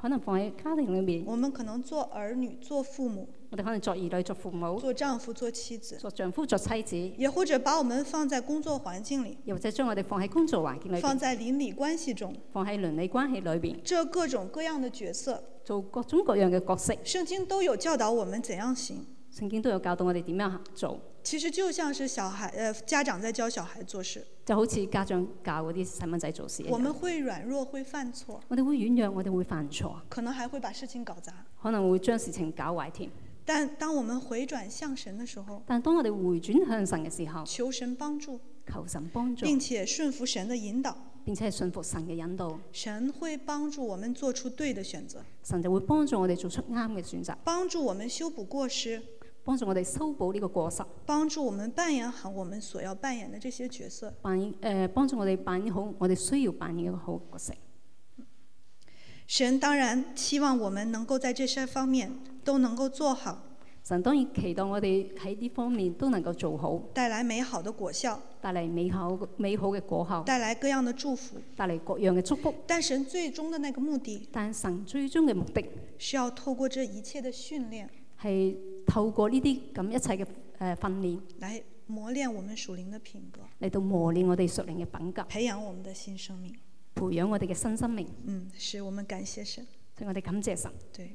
可能放喺家庭裏面， 我們可能做兒女、做父母、 我哋可能作兒女、作父母、 做丈夫、做妻子， 作丈夫、作妻子， 也或者把我們放在工作環境裡， 又或者將我哋放喺工作環境裏邊， 放在鄰里關係中， 放喺鄰里關係裏邊， 這各種各樣的角色， 做各種各樣嘅角色。 聖經都有教導我們怎樣行。 聖經都有教導我哋點樣做。 其實就像是小孩，呃，家長在教小孩做事， 就好似家長教嗰啲細蚊仔做事一樣。 我們會軟弱，會犯錯， 我哋會軟弱，我哋會犯錯， 可能還會把事情搞砸， 可能會將事情搞壞添。 但當我們回轉向神的時候， 但當我哋回轉向神嘅時候， 求神幫助， 求神幫助， 並且順服神的引導， 並且係順服神嘅引導， 神會幫助我們做出對的選擇， 神就會幫助我哋做出啱嘅選擇， 幫助我們修補過失， 幫助我哋修補呢個過失， 幫助我們扮演好我們所要扮演的這些角色， 扮演誒幫助我哋扮演好我哋需要扮演一個好角色。 神當然期望我們能夠在這些方面都能夠做好， 神當然期待我哋喺呢方面都能夠做好， 帶來美好的果效， 帶嚟美好美好嘅果效， 帶來各樣的祝福， 帶嚟各樣嘅祝福。 但神最終的那個目的， 但神最終嘅目的是要透過這一切的訓練， 係透過呢啲咁一切嘅誒訓練， 來磨練我們屬靈的品格， 嚟到磨練我哋屬靈嘅品格， 培養我們的新生命， 培養我哋嘅新生命。 嗯，是我們感謝神， 所以我哋感謝神。 對。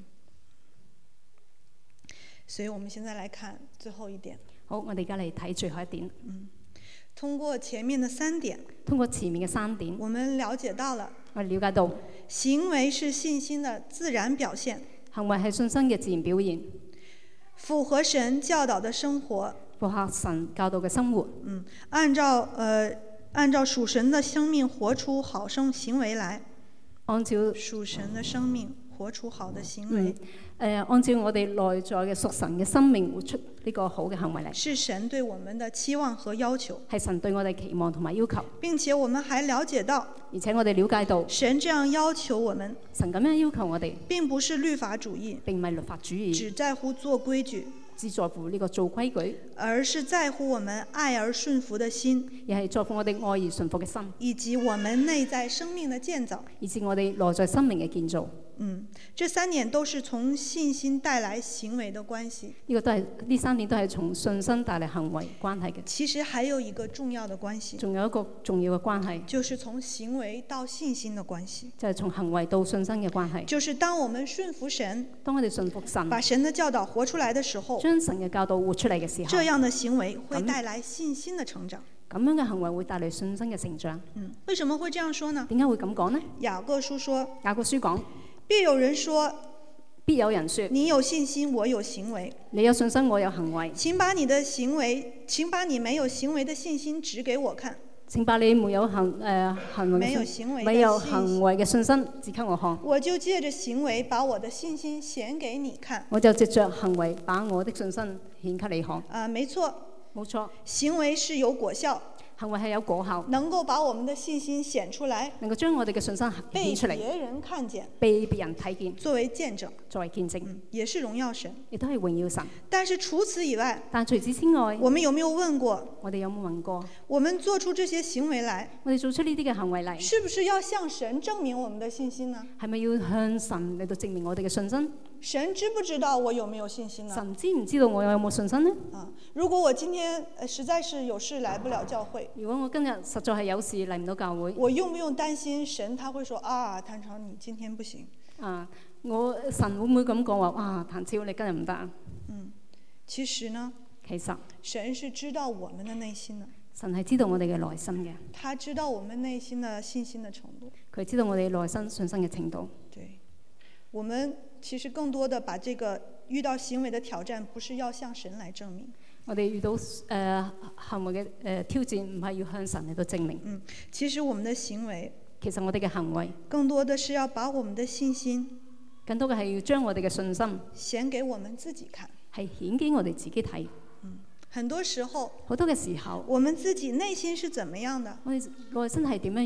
所以我們現在來看最後一點。 好，我哋而家嚟睇最後一點。 嗯，通過前面的三點， 通過前面嘅三點， 我們了解到了， 我哋了解到行為是信心的自然表現， 行為係信心嘅自然表現， 符合神教導的生活， 符合神教導嘅生活。 嗯，按照呃按照屬神的生命活出好生行為來， 按照屬神的生命活出好的行為。 嗯誒、呃，按照我哋內在嘅屬神嘅生命活出呢個好嘅行為嚟， 是神對我們的期望和要求， 係神對我哋期望同埋要求。 並且我們還了解到， 而且我哋了解到神這樣要求我們， 神咁樣要求我哋， 並不是律法主義， 並唔係律法主義， 只在乎做規矩， 只在乎呢個做規矩， 而是在乎我們愛而順服的心， 而係在乎我哋愛而順服嘅心， 以及我們內在生命的建造， 以至我哋內在生命嘅建造。 嗯，這三點都是從信心帶來行為的關係。 呢個都係呢三點都係從信心帶嚟行為關係嘅。 其實還有一個重要的關係， 仲有一個重要嘅關係， 就是從行為到信心的關係。 就係從行為到信心嘅關係。 就是當我們順服神， 當我哋順服神， 把神的教導活出來的時候， 將神嘅教導活出嚟嘅時候， 這樣的行為會帶來信心的成長。 咁樣嘅行為會帶嚟信心嘅成長。 嗯，為什麼會這樣說呢？ 點解會咁講呢？ 雅各書說， 雅各書講， 必有人說， 必有人說， 你有信心，我有行為。 你有信心，我有行為。 請把你的行為，請把你沒有行為的信心指給我看。 請把你沒有行誒、呃、行為沒有行為的沒有行為嘅信心指給我看。 我就借着行為把我的信心顯給你看。 我就藉着行為把我的信心顯給你看。 啊，沒錯， 冇錯， 行為是有果效。 行為係有果效， 能夠把我們的信心顯出來， 能夠將我哋嘅信心顯出嚟， 被別人看見， 被別人睇見， 作為見證， 作為見證， 嗯，也是榮耀神， 亦都係榮耀神。 但是除此以外， 但除此之外， 我們有沒有問過？ 我哋有冇問過？ 我們做出這些行為來， 我哋做出呢啲嘅行為嚟， 是不是要向神證明我們的信心呢？ 係咪要向神嚟到證明我哋嘅信心？ 神知不知道我有沒有信心呢？ 神知唔知道我有冇信心呢？啊， 如果我今天呃實在是有事來不了教會， 如果我今日實在係有事嚟唔到教會， 我用不用擔心神他會說啊，譚超你今天不行？ 啊，我神會唔會咁講話？哇，譚超你今日唔得啊？ 嗯，其實呢， 其實神是知道我們的內心的。 神係知道我哋嘅內心嘅， 他知道我們內心的信心的程度， 佢知道我哋內心信心嘅程度。 對，我們其實更多的把這個遇到行為的挑戰，不是要向神來證明。 我哋遇到誒、呃、行為嘅誒、呃、挑戰，唔係要向神嚟到證明。 嗯，其實我們的行為， 其實我哋嘅行為， 更多的是要把我們的信心， 更多嘅係要將我哋嘅信心顯給我們自己看， 係顯給我哋自己睇。 嗯，很多時候， 好多嘅時候， 我們自己內心是怎麼樣的？ 我哋內心係點樣樣？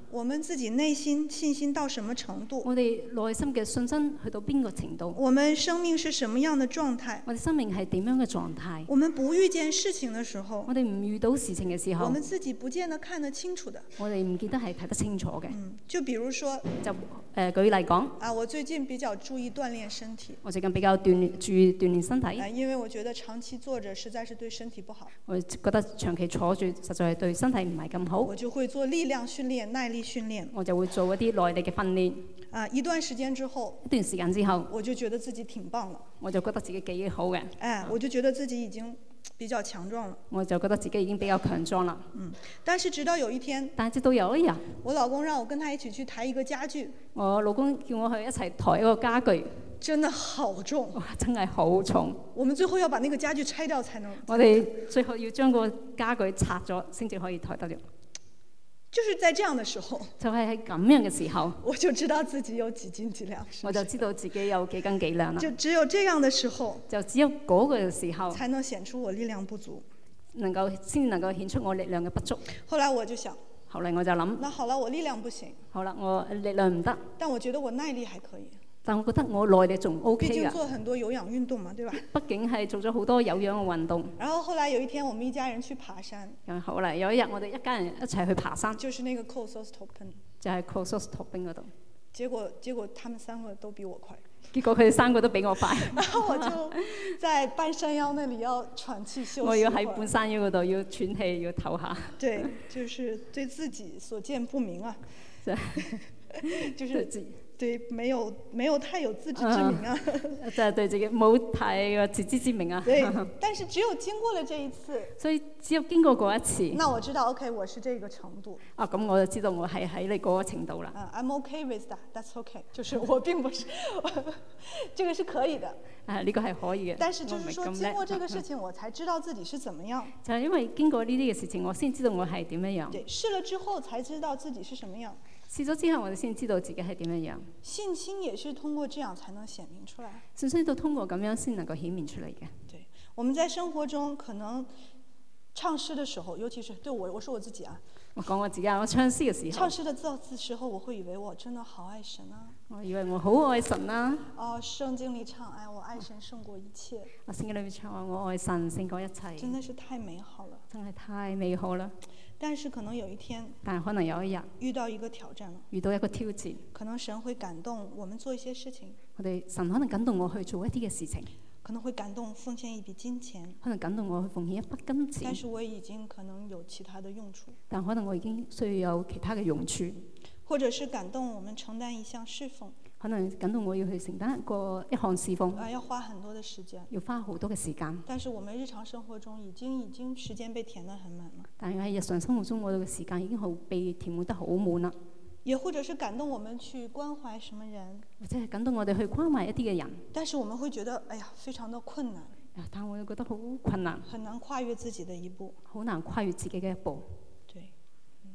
我們自己內心信心到什麼程度？ 我哋內心嘅信心去到邊個程度？ 我們生命是什麼樣的狀態？ 我哋生命係點樣嘅狀態？ 我們不遇見事情的時候， 我哋唔遇到事情嘅時候， 我們自己不見得看得清楚的。 我哋唔記得係睇得清楚嘅。 嗯，就比如說， 就誒、呃、舉例講， 啊，我最近比較注意鍛鍊身體。 我最近比較鍛鍊注意鍛鍊身體。 啊，因為我覺得長期坐着實在是對身體不好。 我覺得長期坐住實在係對身體唔係咁好。 我就會做力量訓練、耐力訓練。 我就會做一啲耐力嘅訓練。 啊，一段時間之後， 一段時間之後， 我就覺得自己挺棒了。 我就覺得自己幾好嘅。 哎，我就覺得自己已經比較強壯了。 我就覺得自己已經比較強壯啦。 嗯，但是直到有一天， 但係直到有一日， 我老公讓我跟他一起去抬一個家具。 我老公叫我去一齊抬一個家具。 真的好重， 哇！真係好重。 我們最後要把那個家具拆掉才能。 我哋最後要將個家具拆咗，先至可以抬得了。 就是在這樣的時候， 就係喺咁樣嘅時候， 我就知道自己有幾斤幾兩。 我就知道自己有幾斤幾兩啦。 就只有這樣的時候， 就只有嗰個時候， 才能顯出我力量不足， 能夠先能夠顯出我力量嘅不足。 後來我就想， 後嚟我就諗， 那好了，我力量不行。 好啦，我力量唔得， 但我覺得我耐力還可以。 但我覺得我耐力仲 O K 㗎。 畢竟做很多有氧運動嘛，對吧？ 畢竟係做咗好多有氧嘅運動。 然後後來有一天，我們一家人去爬山。 咁後嚟有一日，我哋一家人一齊去爬山。 就是那個 Kosostoppen。 就係 Kosostoppen 嗰度。 結果結果他們三個都比我快。 結果佢哋三個都比我快。 然後我就在半山腰那裡要喘氣休息。 我要喺半山腰嗰度要喘氣，要唞下。 對，就是對自己所見不明啊。就是自己。對，沒有沒有太有自知之明啊， 嗯、就係對自己冇太有自知之明啊。 對，但是只有經過了這一次， 所以只有經過嗰一次， 那我知道 OK， 我是這個程度。 啊，咁我就知道我係喺你嗰個程度啦。 啊、uh, ，I'm OK with that，that's OK， 就是我並不是，這個是可以的。 啊，呢個係可以嘅。 但是就是說，經過這個事情，我才知道自己是怎麼樣。 就係因為經過呢啲嘅事情，我先知道我係點樣樣。 對，試了之後才知道自己是什麼樣。 試咗之後，我哋先知道自己係點樣樣。 信心也是通過這樣才能顯明出來。 信心都通過咁樣先能夠顯明出嚟嘅。 對，我們在生活中可能唱詩的時候，尤其是對我，我說我自己啊。 我講我自己啊，我唱詩嘅時候。 唱詩的字時候，我會以為我真的好愛神啊。 我以為我好愛神啦。 哦，聖經裏唱，哎，我愛神勝過一切。 啊，聖經裏面唱話，我愛神勝過一切。 真的是太美好了。 真係太美好啦。 但是可能有一天， 但係可能有一日遇到一個挑戰了， 遇到一個挑戰， 可能神會感動我們做一些事情。 我哋神可能感動我去做一啲嘅事情， 可能會感動奉獻一筆金錢， 可能感動我去奉獻一筆金錢。 但是我已經可能有其他的用處， 但可能我已經需要有其他嘅用處， 或者是感動我們承擔一項侍奉， 可能感動我要去承擔一個一項侍奉， 啊，要花很多的時間， 要花好多嘅時間。 但是我們日常生活中已經已經時間被填得很滿了。 但係喺日常生活中，我哋嘅時間已經好被填滿得好滿啦。 也或者是感動我們去關懷什麼人， 或者係感動我哋去關懷一啲嘅人， 但是我們會覺得，哎呀，非常的困難。 但我又覺得好困難， 很難跨越自己的一步， 好難跨越自己嘅一步。 對，嗯，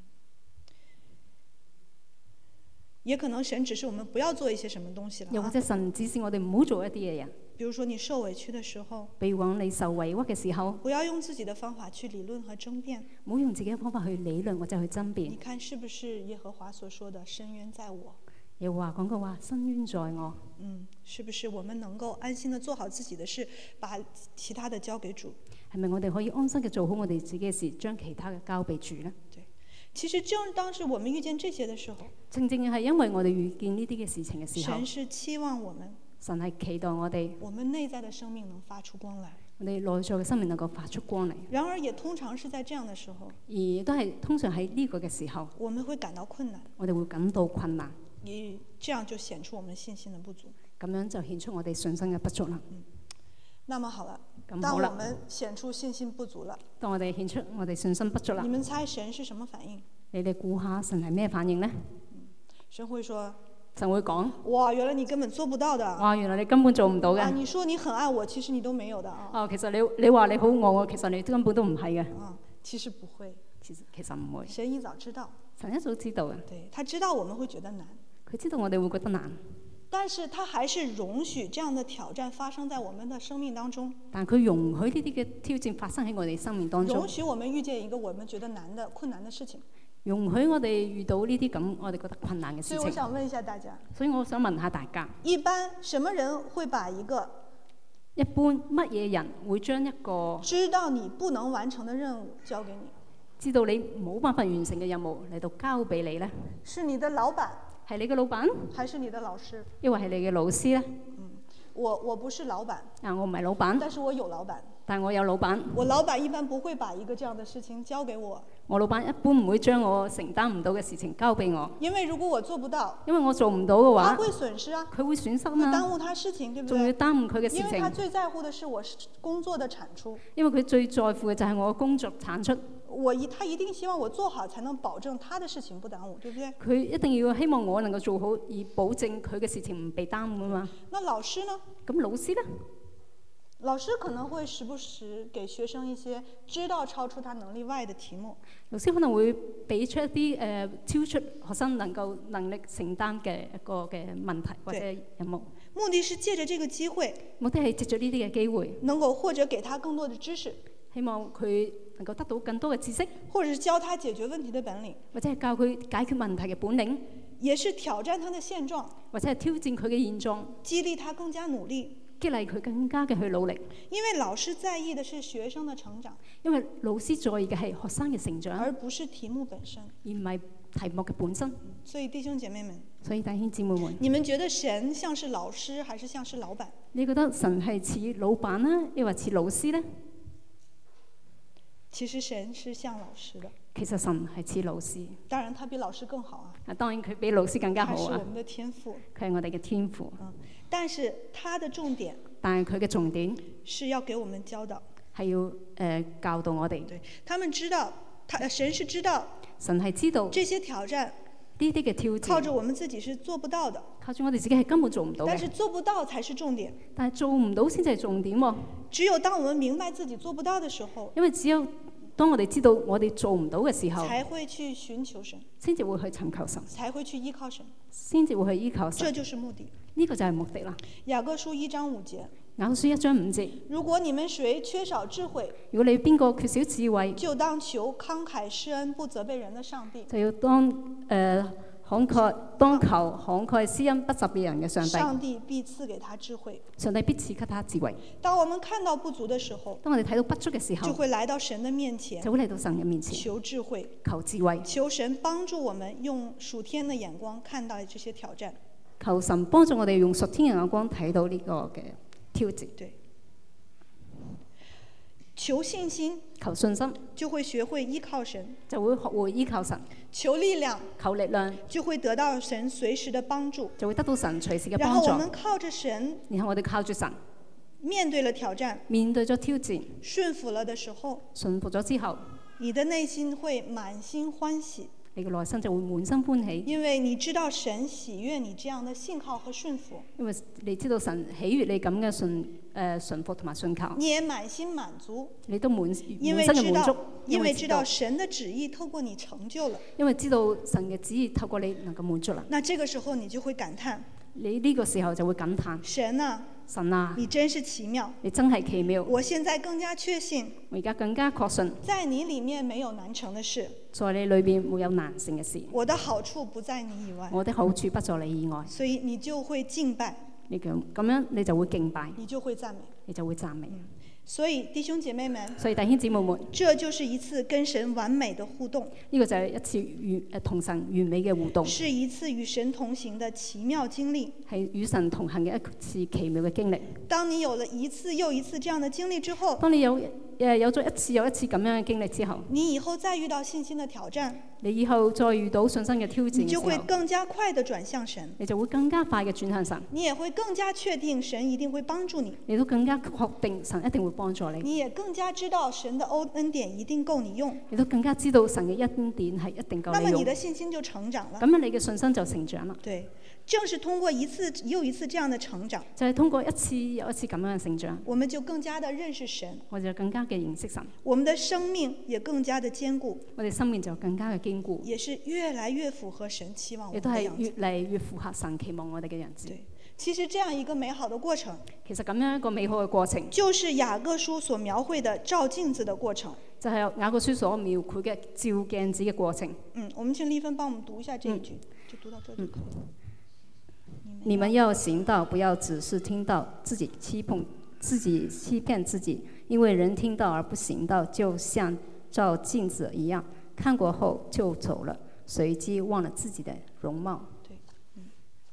也可能神指示我們不要做一些什麼東西了， 又或者神指示我哋唔好做一啲嘅人。 比如說你受委屈的時候， 比如講你受委屈嘅時候， 不要用自己的方法去理論和爭辯， 唔好用自己嘅方法去理論或者去爭辯。 你看是不是耶和華所說的深淵在我？ 耶和華講過話，深淵在我。 嗯，是不是我們能夠安心的做好自己的事，把其他的交給主？ 係咪我哋可以安心嘅做好我哋自己嘅事，將其他嘅交俾主呢？ 對，其實正當時我們遇見這些的時候， 正正係因為我哋遇見呢啲嘅事情嘅時候， 神是期望我們， 神係期待我哋， 我們內在的生命能發出光來， 我哋內在嘅生命能夠發出光嚟。 然而也通常是在這樣的時候， 而都係通常喺呢個嘅時候， 我們會感到困難， 我哋會感到困難， 而這樣就顯出我們信心的不足。 咁樣就顯出我哋信心嘅不足啦。 嗯，那麼好了， 咁好啦， 當我們顯出信心不足了， 當我哋顯出我哋信心不足啦， 你們猜神是什麼反應？ 你哋估下神係咩反應呢？ 嗯，神會說， 神會講： 哇，原來你根本做不到的。 哇，原來你根本做唔到嘅。 啊，你說你很愛我，其實你都沒有的啊。 哦，其實你你話你好愛我，其實你根本都唔係嘅。 啊，其實不會。 其實其實唔會。 神一早知道。 神一早知道嘅。 對，他知道我們會覺得難。 佢知道我哋會覺得難。 但是他還是容許這樣的挑戰發生在我們的生命當中。 但佢容許呢啲嘅挑戰發生喺我哋生命當中。 容許我們遇見一個我們覺得難的、困難的事情。 容許我哋遇到呢啲咁我哋覺得困難嘅事情。 所以我想問一下大家， 所以我想問下大家， 一般什麼人會把一個一般乜嘢人會將一個知道你不能完成的任務交給你？ 知道你冇辦法完成嘅任務嚟到交俾你呢？ 是你的老闆， 係你嘅老闆， 還是你的老師？ 抑或係你嘅老師呢？ 我我不是老闆， 啊，我唔係老闆， 但是我有老闆。 但我有老闆。 我老闆一般不會把一個這樣的事情交給我。 我老闆一般唔會將我承擔唔到嘅事情交俾我。 因為如果我做不到， 因為我做唔到嘅話， 他會損失啊， 佢會損失啊會嘛， 耽誤他事情，對不對？ 仲要耽誤佢嘅事因為他情。 最在乎的是我工作的產出。 因為佢最在乎嘅就係我嘅工作產出。 我一他一定希望我做好，才能保證他的事情不耽誤，對不對？ 佢一定要希望我能夠做好，而保證佢嘅事情唔被耽誤啊嘛。 那老師呢？ 咁老師呢？ 老師可能會時不時給學生一些知道超出他能力外的題目。 老師可能會俾出一啲誒、呃、超出學生能夠能力承擔嘅一個嘅問題或者任務。 目的是借着這個機會， 目的係藉著呢啲嘅機會， 能夠或者給他更多的知識， 希望佢能夠得到更多嘅知識， 或者是教他解決問題的本領， 或者係教佢解決問題嘅本領， 也是挑戰他的現狀， 或者係挑戰佢嘅現狀， 激勵他更加努力， 激勵佢更加嘅去努力。 因為老師在意的是學生的成長， 因為老師在意嘅係學生嘅成長， 而不是題目本身， 而唔係題目嘅本身。 所以弟兄姐妹們， 所以弟兄姊妹們， 你們覺得神像是老師，還是像是老闆？ 你覺得神係似老闆啦，抑或似老師呢？ 其實神是像老師的。 其實神係似老師。 當然，他比老師更好啊。 啊，當然佢比老師更加好啊。 他是我們的天父。 佢係我哋嘅天父。 嗯，但是他的重點， 但係佢嘅重點是要給我們教導， 係要誒、呃、教導我哋。 對，他們知道，他神是知道， 神係知道這些挑戰， 呢啲嘅挑戰， 靠着我們自己是做不到的。 靠住我哋自己係根本做唔到嘅。 但是做不到才是重點。 但係做唔到先至係重點喎。 只有當我們明白自己做不到的時候， 因為只有當我哋知道我哋做唔到嘅時候， 才會去尋求神， 先至會去尋求神， 才會去依靠神， 先至會去依靠神。 這就是目的。 呢個就係目的啦。 雅各書一章五節。 雅各書一章五節。 如果你們誰缺少智慧， 如果你邊個缺少智慧， 就當求慷慨施恩不責備人的上帝。 就要當誒。呃慷慨當求慷慨施恩不責備人嘅上帝， 上帝必賜給他智慧。 上帝必賜給他智慧。 當我們看到不足的時候， 當我哋睇到不足嘅時候， 就會來到神的面前， 就會嚟到神嘅面前求智慧， 求智慧， 求神幫助我們用屬天的眼光看到這些挑戰。 求神幫助我哋用屬天嘅眼光睇到呢個嘅挑戰。 對。求信心， 求信心， 就會學會依靠神， 就會學會依靠神。 求力量， 求力量， 就會得到神隨時的幫助， 就會得到神隨時嘅幫助。 然後我們靠着神， 然後我哋靠住神， 面對了挑戰， 面對咗挑戰， 順服了的時候， 順服咗之後， 你的內心會滿心歡喜。 你嘅內心就會滿心歡喜， 因為你知道神喜悅你這樣的信靠和順服。 因為你知道神喜悅你咁嘅順誒順服同埋信靠。 你也滿心滿足， 你都滿滿心因為嘅滿足， 因為知道神的旨意透過你成就了。 因為知道神嘅旨意透過你能夠滿足啦。 那這個時候你就會感嘆， 你呢個時候就會感嘆， 神啊， 神啊， 你真是奇妙， 你真係奇妙。 我現在更加確信， 我而家更加確信， 在你裡面沒有難成的事， 在你裏邊沒有難成嘅事。 我的好處不在你以外， 我的好處不在你以外， 所以你就會敬拜， 你咁咁樣你就會敬拜， 你就會讚美， 你就會讚美。 所以弟兄姐妹們， 所以弟兄姊妹們， 這就是一次跟神完美的互動， 呢個就係一次與誒同神完美嘅互動， 是一次與神同行的奇妙經歷， 係與神同行嘅一次奇妙嘅經歷。 當你有了一次又一次這樣的經歷之後， 當你有誒有咗一次又一次咁樣嘅經歷之後， 你以後再遇到信心的挑戰， 你以後再遇到信心嘅挑戰你就會嘅時候， 更加快地轉向神， 你就會更加快嘅轉向神， 你也會更加確定神一定會幫助你， 你都更加確定神一定會幫助你， 你也更加知道神的恩恩典一定夠你用， 你都更加知道神嘅恩典係一定夠你用。 那麼你的信心就成長了。 咁樣你嘅信心就成長啦。 對，正是通過一次又一次這樣的成長， 就係通過一次又一次咁樣嘅成長， 我們就更加的認識神， 我哋就更加嘅認識神， 我們的生命也更加的堅固， 我哋生命就更加嘅堅固， 也是越來越符合神期望我亦都係們的樣子。 越嚟越符合神期望我哋嘅樣子。 對， 其實這樣一個美好的過程， 其實咁樣一個美好嘅過程， 就是雅各書所描繪的照鏡子的過程。 就係雅各書所描繪嘅照鏡子嘅過程。 嗯，我們請麗芬幫我們讀一下這一句，嗯、就讀到這就可以了。 嗯、你們要行道，不要只是聽到，自己欺騙自己欺騙自己，因為人聽到而不行道，就像照鏡子一樣，看過後就走了，隨即忘了自己的容貌。 對，嗯。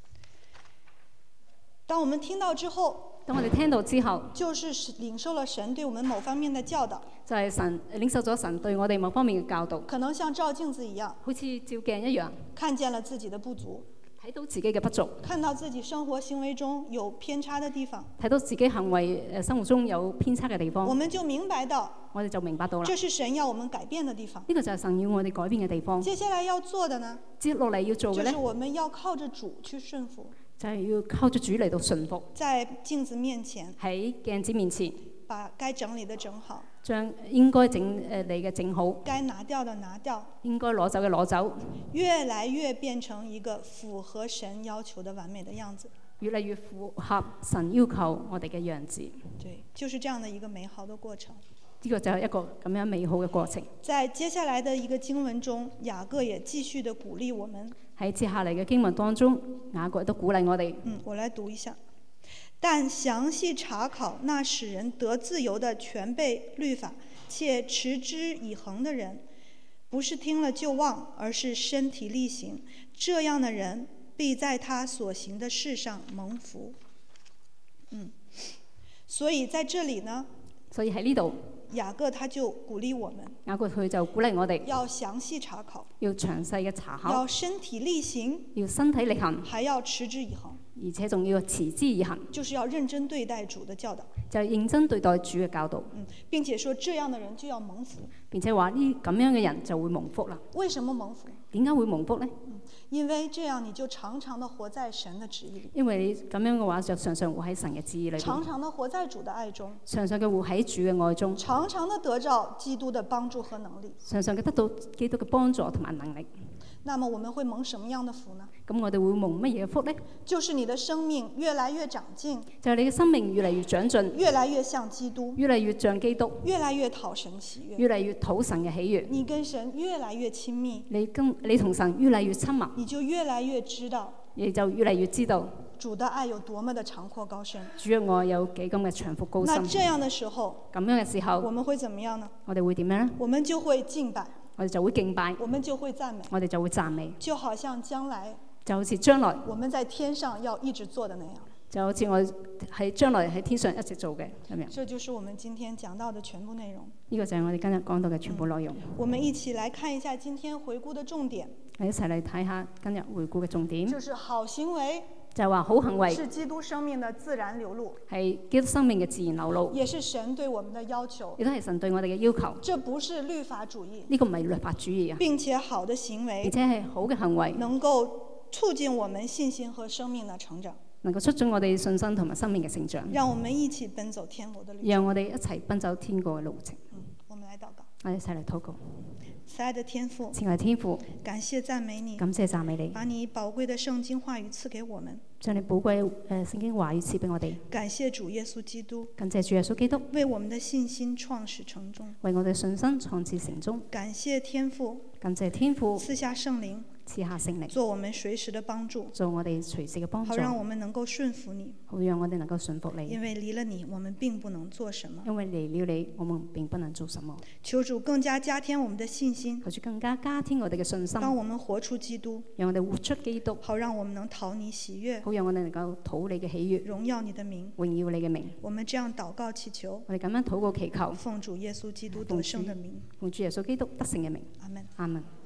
當我們聽到之後， 當我哋聽到之後， 就是領受了神對我們某方面的教導。 就係神領受咗神對我哋某方面嘅教導。 可能像照鏡子一樣， 好似照鏡一樣， 看見了自己的不足， 睇到自己嘅不足， 看到自己生活行為中有偏差的地方， 睇到自己行為誒生活中有偏差嘅地方， 我們就明白到， 我哋就明白到啦。 這是神要我們改變的地方。 呢個就係神要我哋改變嘅地方。 接下來要做的呢？ 接落嚟要做嘅咧， 就是我們要靠着主去順服， 就係要靠住主嚟到順服， 在鏡子面前， 喺鏡子面前， 把該整理的整好， 將應該整誒你嘅整好， 該拿掉的拿掉， 應該攞走嘅攞走， 越來越變成一個符合神要求的完美的樣子， 越嚟越符合神要求我哋嘅樣子。 對，就是這樣的一個美好的過程。 呢個就係一個咁樣美好嘅過程。 在接下來的一個經文中，雅各也繼續的鼓勵我們。 喺接下嚟嘅經文當中，雅各都鼓勵我哋。 嗯，我來讀一下。但詳細查考那使人得自由的全備律法，且持之以恆的人，不是聽了就忘，而是身體力行，這樣的人必在他所行的事上蒙福。嗯，所以在這裡呢， 所以喺呢度， 雅各他就鼓勵我們， 雅各佢就鼓勵我哋要詳細查考， 要詳細嘅查考， 要身體力行， 要身體力行， 還要持之以恆， 而且仲要持之以恆， 就是要認真對待主的教導， 就認真對待主嘅教導。 嗯，並且說這樣的人就要蒙福， 並且話呢咁樣嘅人就會蒙福啦。 為什麼蒙福？ 點解會蒙福呢？ 嗯，因為這樣你就常常的活在神的旨意裏， 因為你咁樣嘅話就常常活喺神嘅旨意裏邊， 常常的活在主的愛中， 常常嘅活喺主嘅愛中， 常常的得到基督的幫助和能力， 常常嘅得到基督嘅幫助同埋能力。 那麼我們會蒙什麼樣的福呢？ 咁我哋會蒙乜嘢福呢？ 就是你的生命越來越長進， 就係你嘅生命越嚟越長進， 越來越像基督， 越嚟越像基督， 越來越討神喜悅， 越嚟越討神嘅喜悅。 你跟神越來越親密， 你跟你同神越嚟越親密， 你就越來越知道， 你就越嚟越知道主的愛有多麼的長闊高深。 主嘅愛有幾咁嘅長闊高深。 那這樣的時候， 咁樣嘅時候， 我們會怎麼樣呢？ 我哋會點樣呢？ 我們就會敬拜， 我哋就會敬拜， 我們就會讚美， 我哋就會讚美， 就好像將來就好似將來我們在天上要一直做的那樣， 就好似我喺將來喺天上一直做嘅咁樣。 這就是我們今天講到的全部內容。 呢個就係我哋今日講到嘅全部內容。 我們一起來看一下今天回顧的重點。 我哋一齊嚟睇下今日回顧嘅重點。 就是好行為， 就係話好行為是基督生命的自然流露， 係基督生命嘅自然流露， 也是神對我們的要求， 亦都係神對我哋嘅要求。 這不是律法主義， 呢個唔係律法主義啊， 並且好的行為， 而且係好嘅行為， 能夠促進我們信心和生命的成長， 能夠促進我哋信心同埋生命嘅成長。 讓我們一起奔走天國的旅程。 讓我哋一齊奔走天國嘅路程。 嗯，我們來禱告。 我哋一齊嚟禱告。 慈愛的天父， 親愛的天父， 感謝讚美你， 感謝讚美你， 把你寶貴的聖經話語賜給我們， 將你寶貴誒聖經話語賜俾我哋。 感謝主耶穌基督， 感謝主耶穌基督， 為我們的信心創始成終， 為我哋信心創始成終。 感謝天父， 感謝天父賜下聖靈， 賜下聖靈， 做我們隨時的幫助， 做我哋隨時嘅幫助， 好讓我們能夠順服你， 好讓我哋能夠順服你。 因為離了你，我們並不能做什麼。 因為離了你，我們並不能做什麼。 求主更加加添我們的信心， 求主更加加添我哋嘅信心， 幫我們活出基督， 讓我哋活出基督， 好讓我們能討你喜悅， 好讓我哋能夠討你嘅喜悅， 榮耀你的名， 榮耀你嘅名。 我們這樣禱告祈求， 我哋咁樣禱告祈求， 奉主耶穌基督得勝的名， 奉主耶穌基督得勝嘅名。 阿門。 阿門。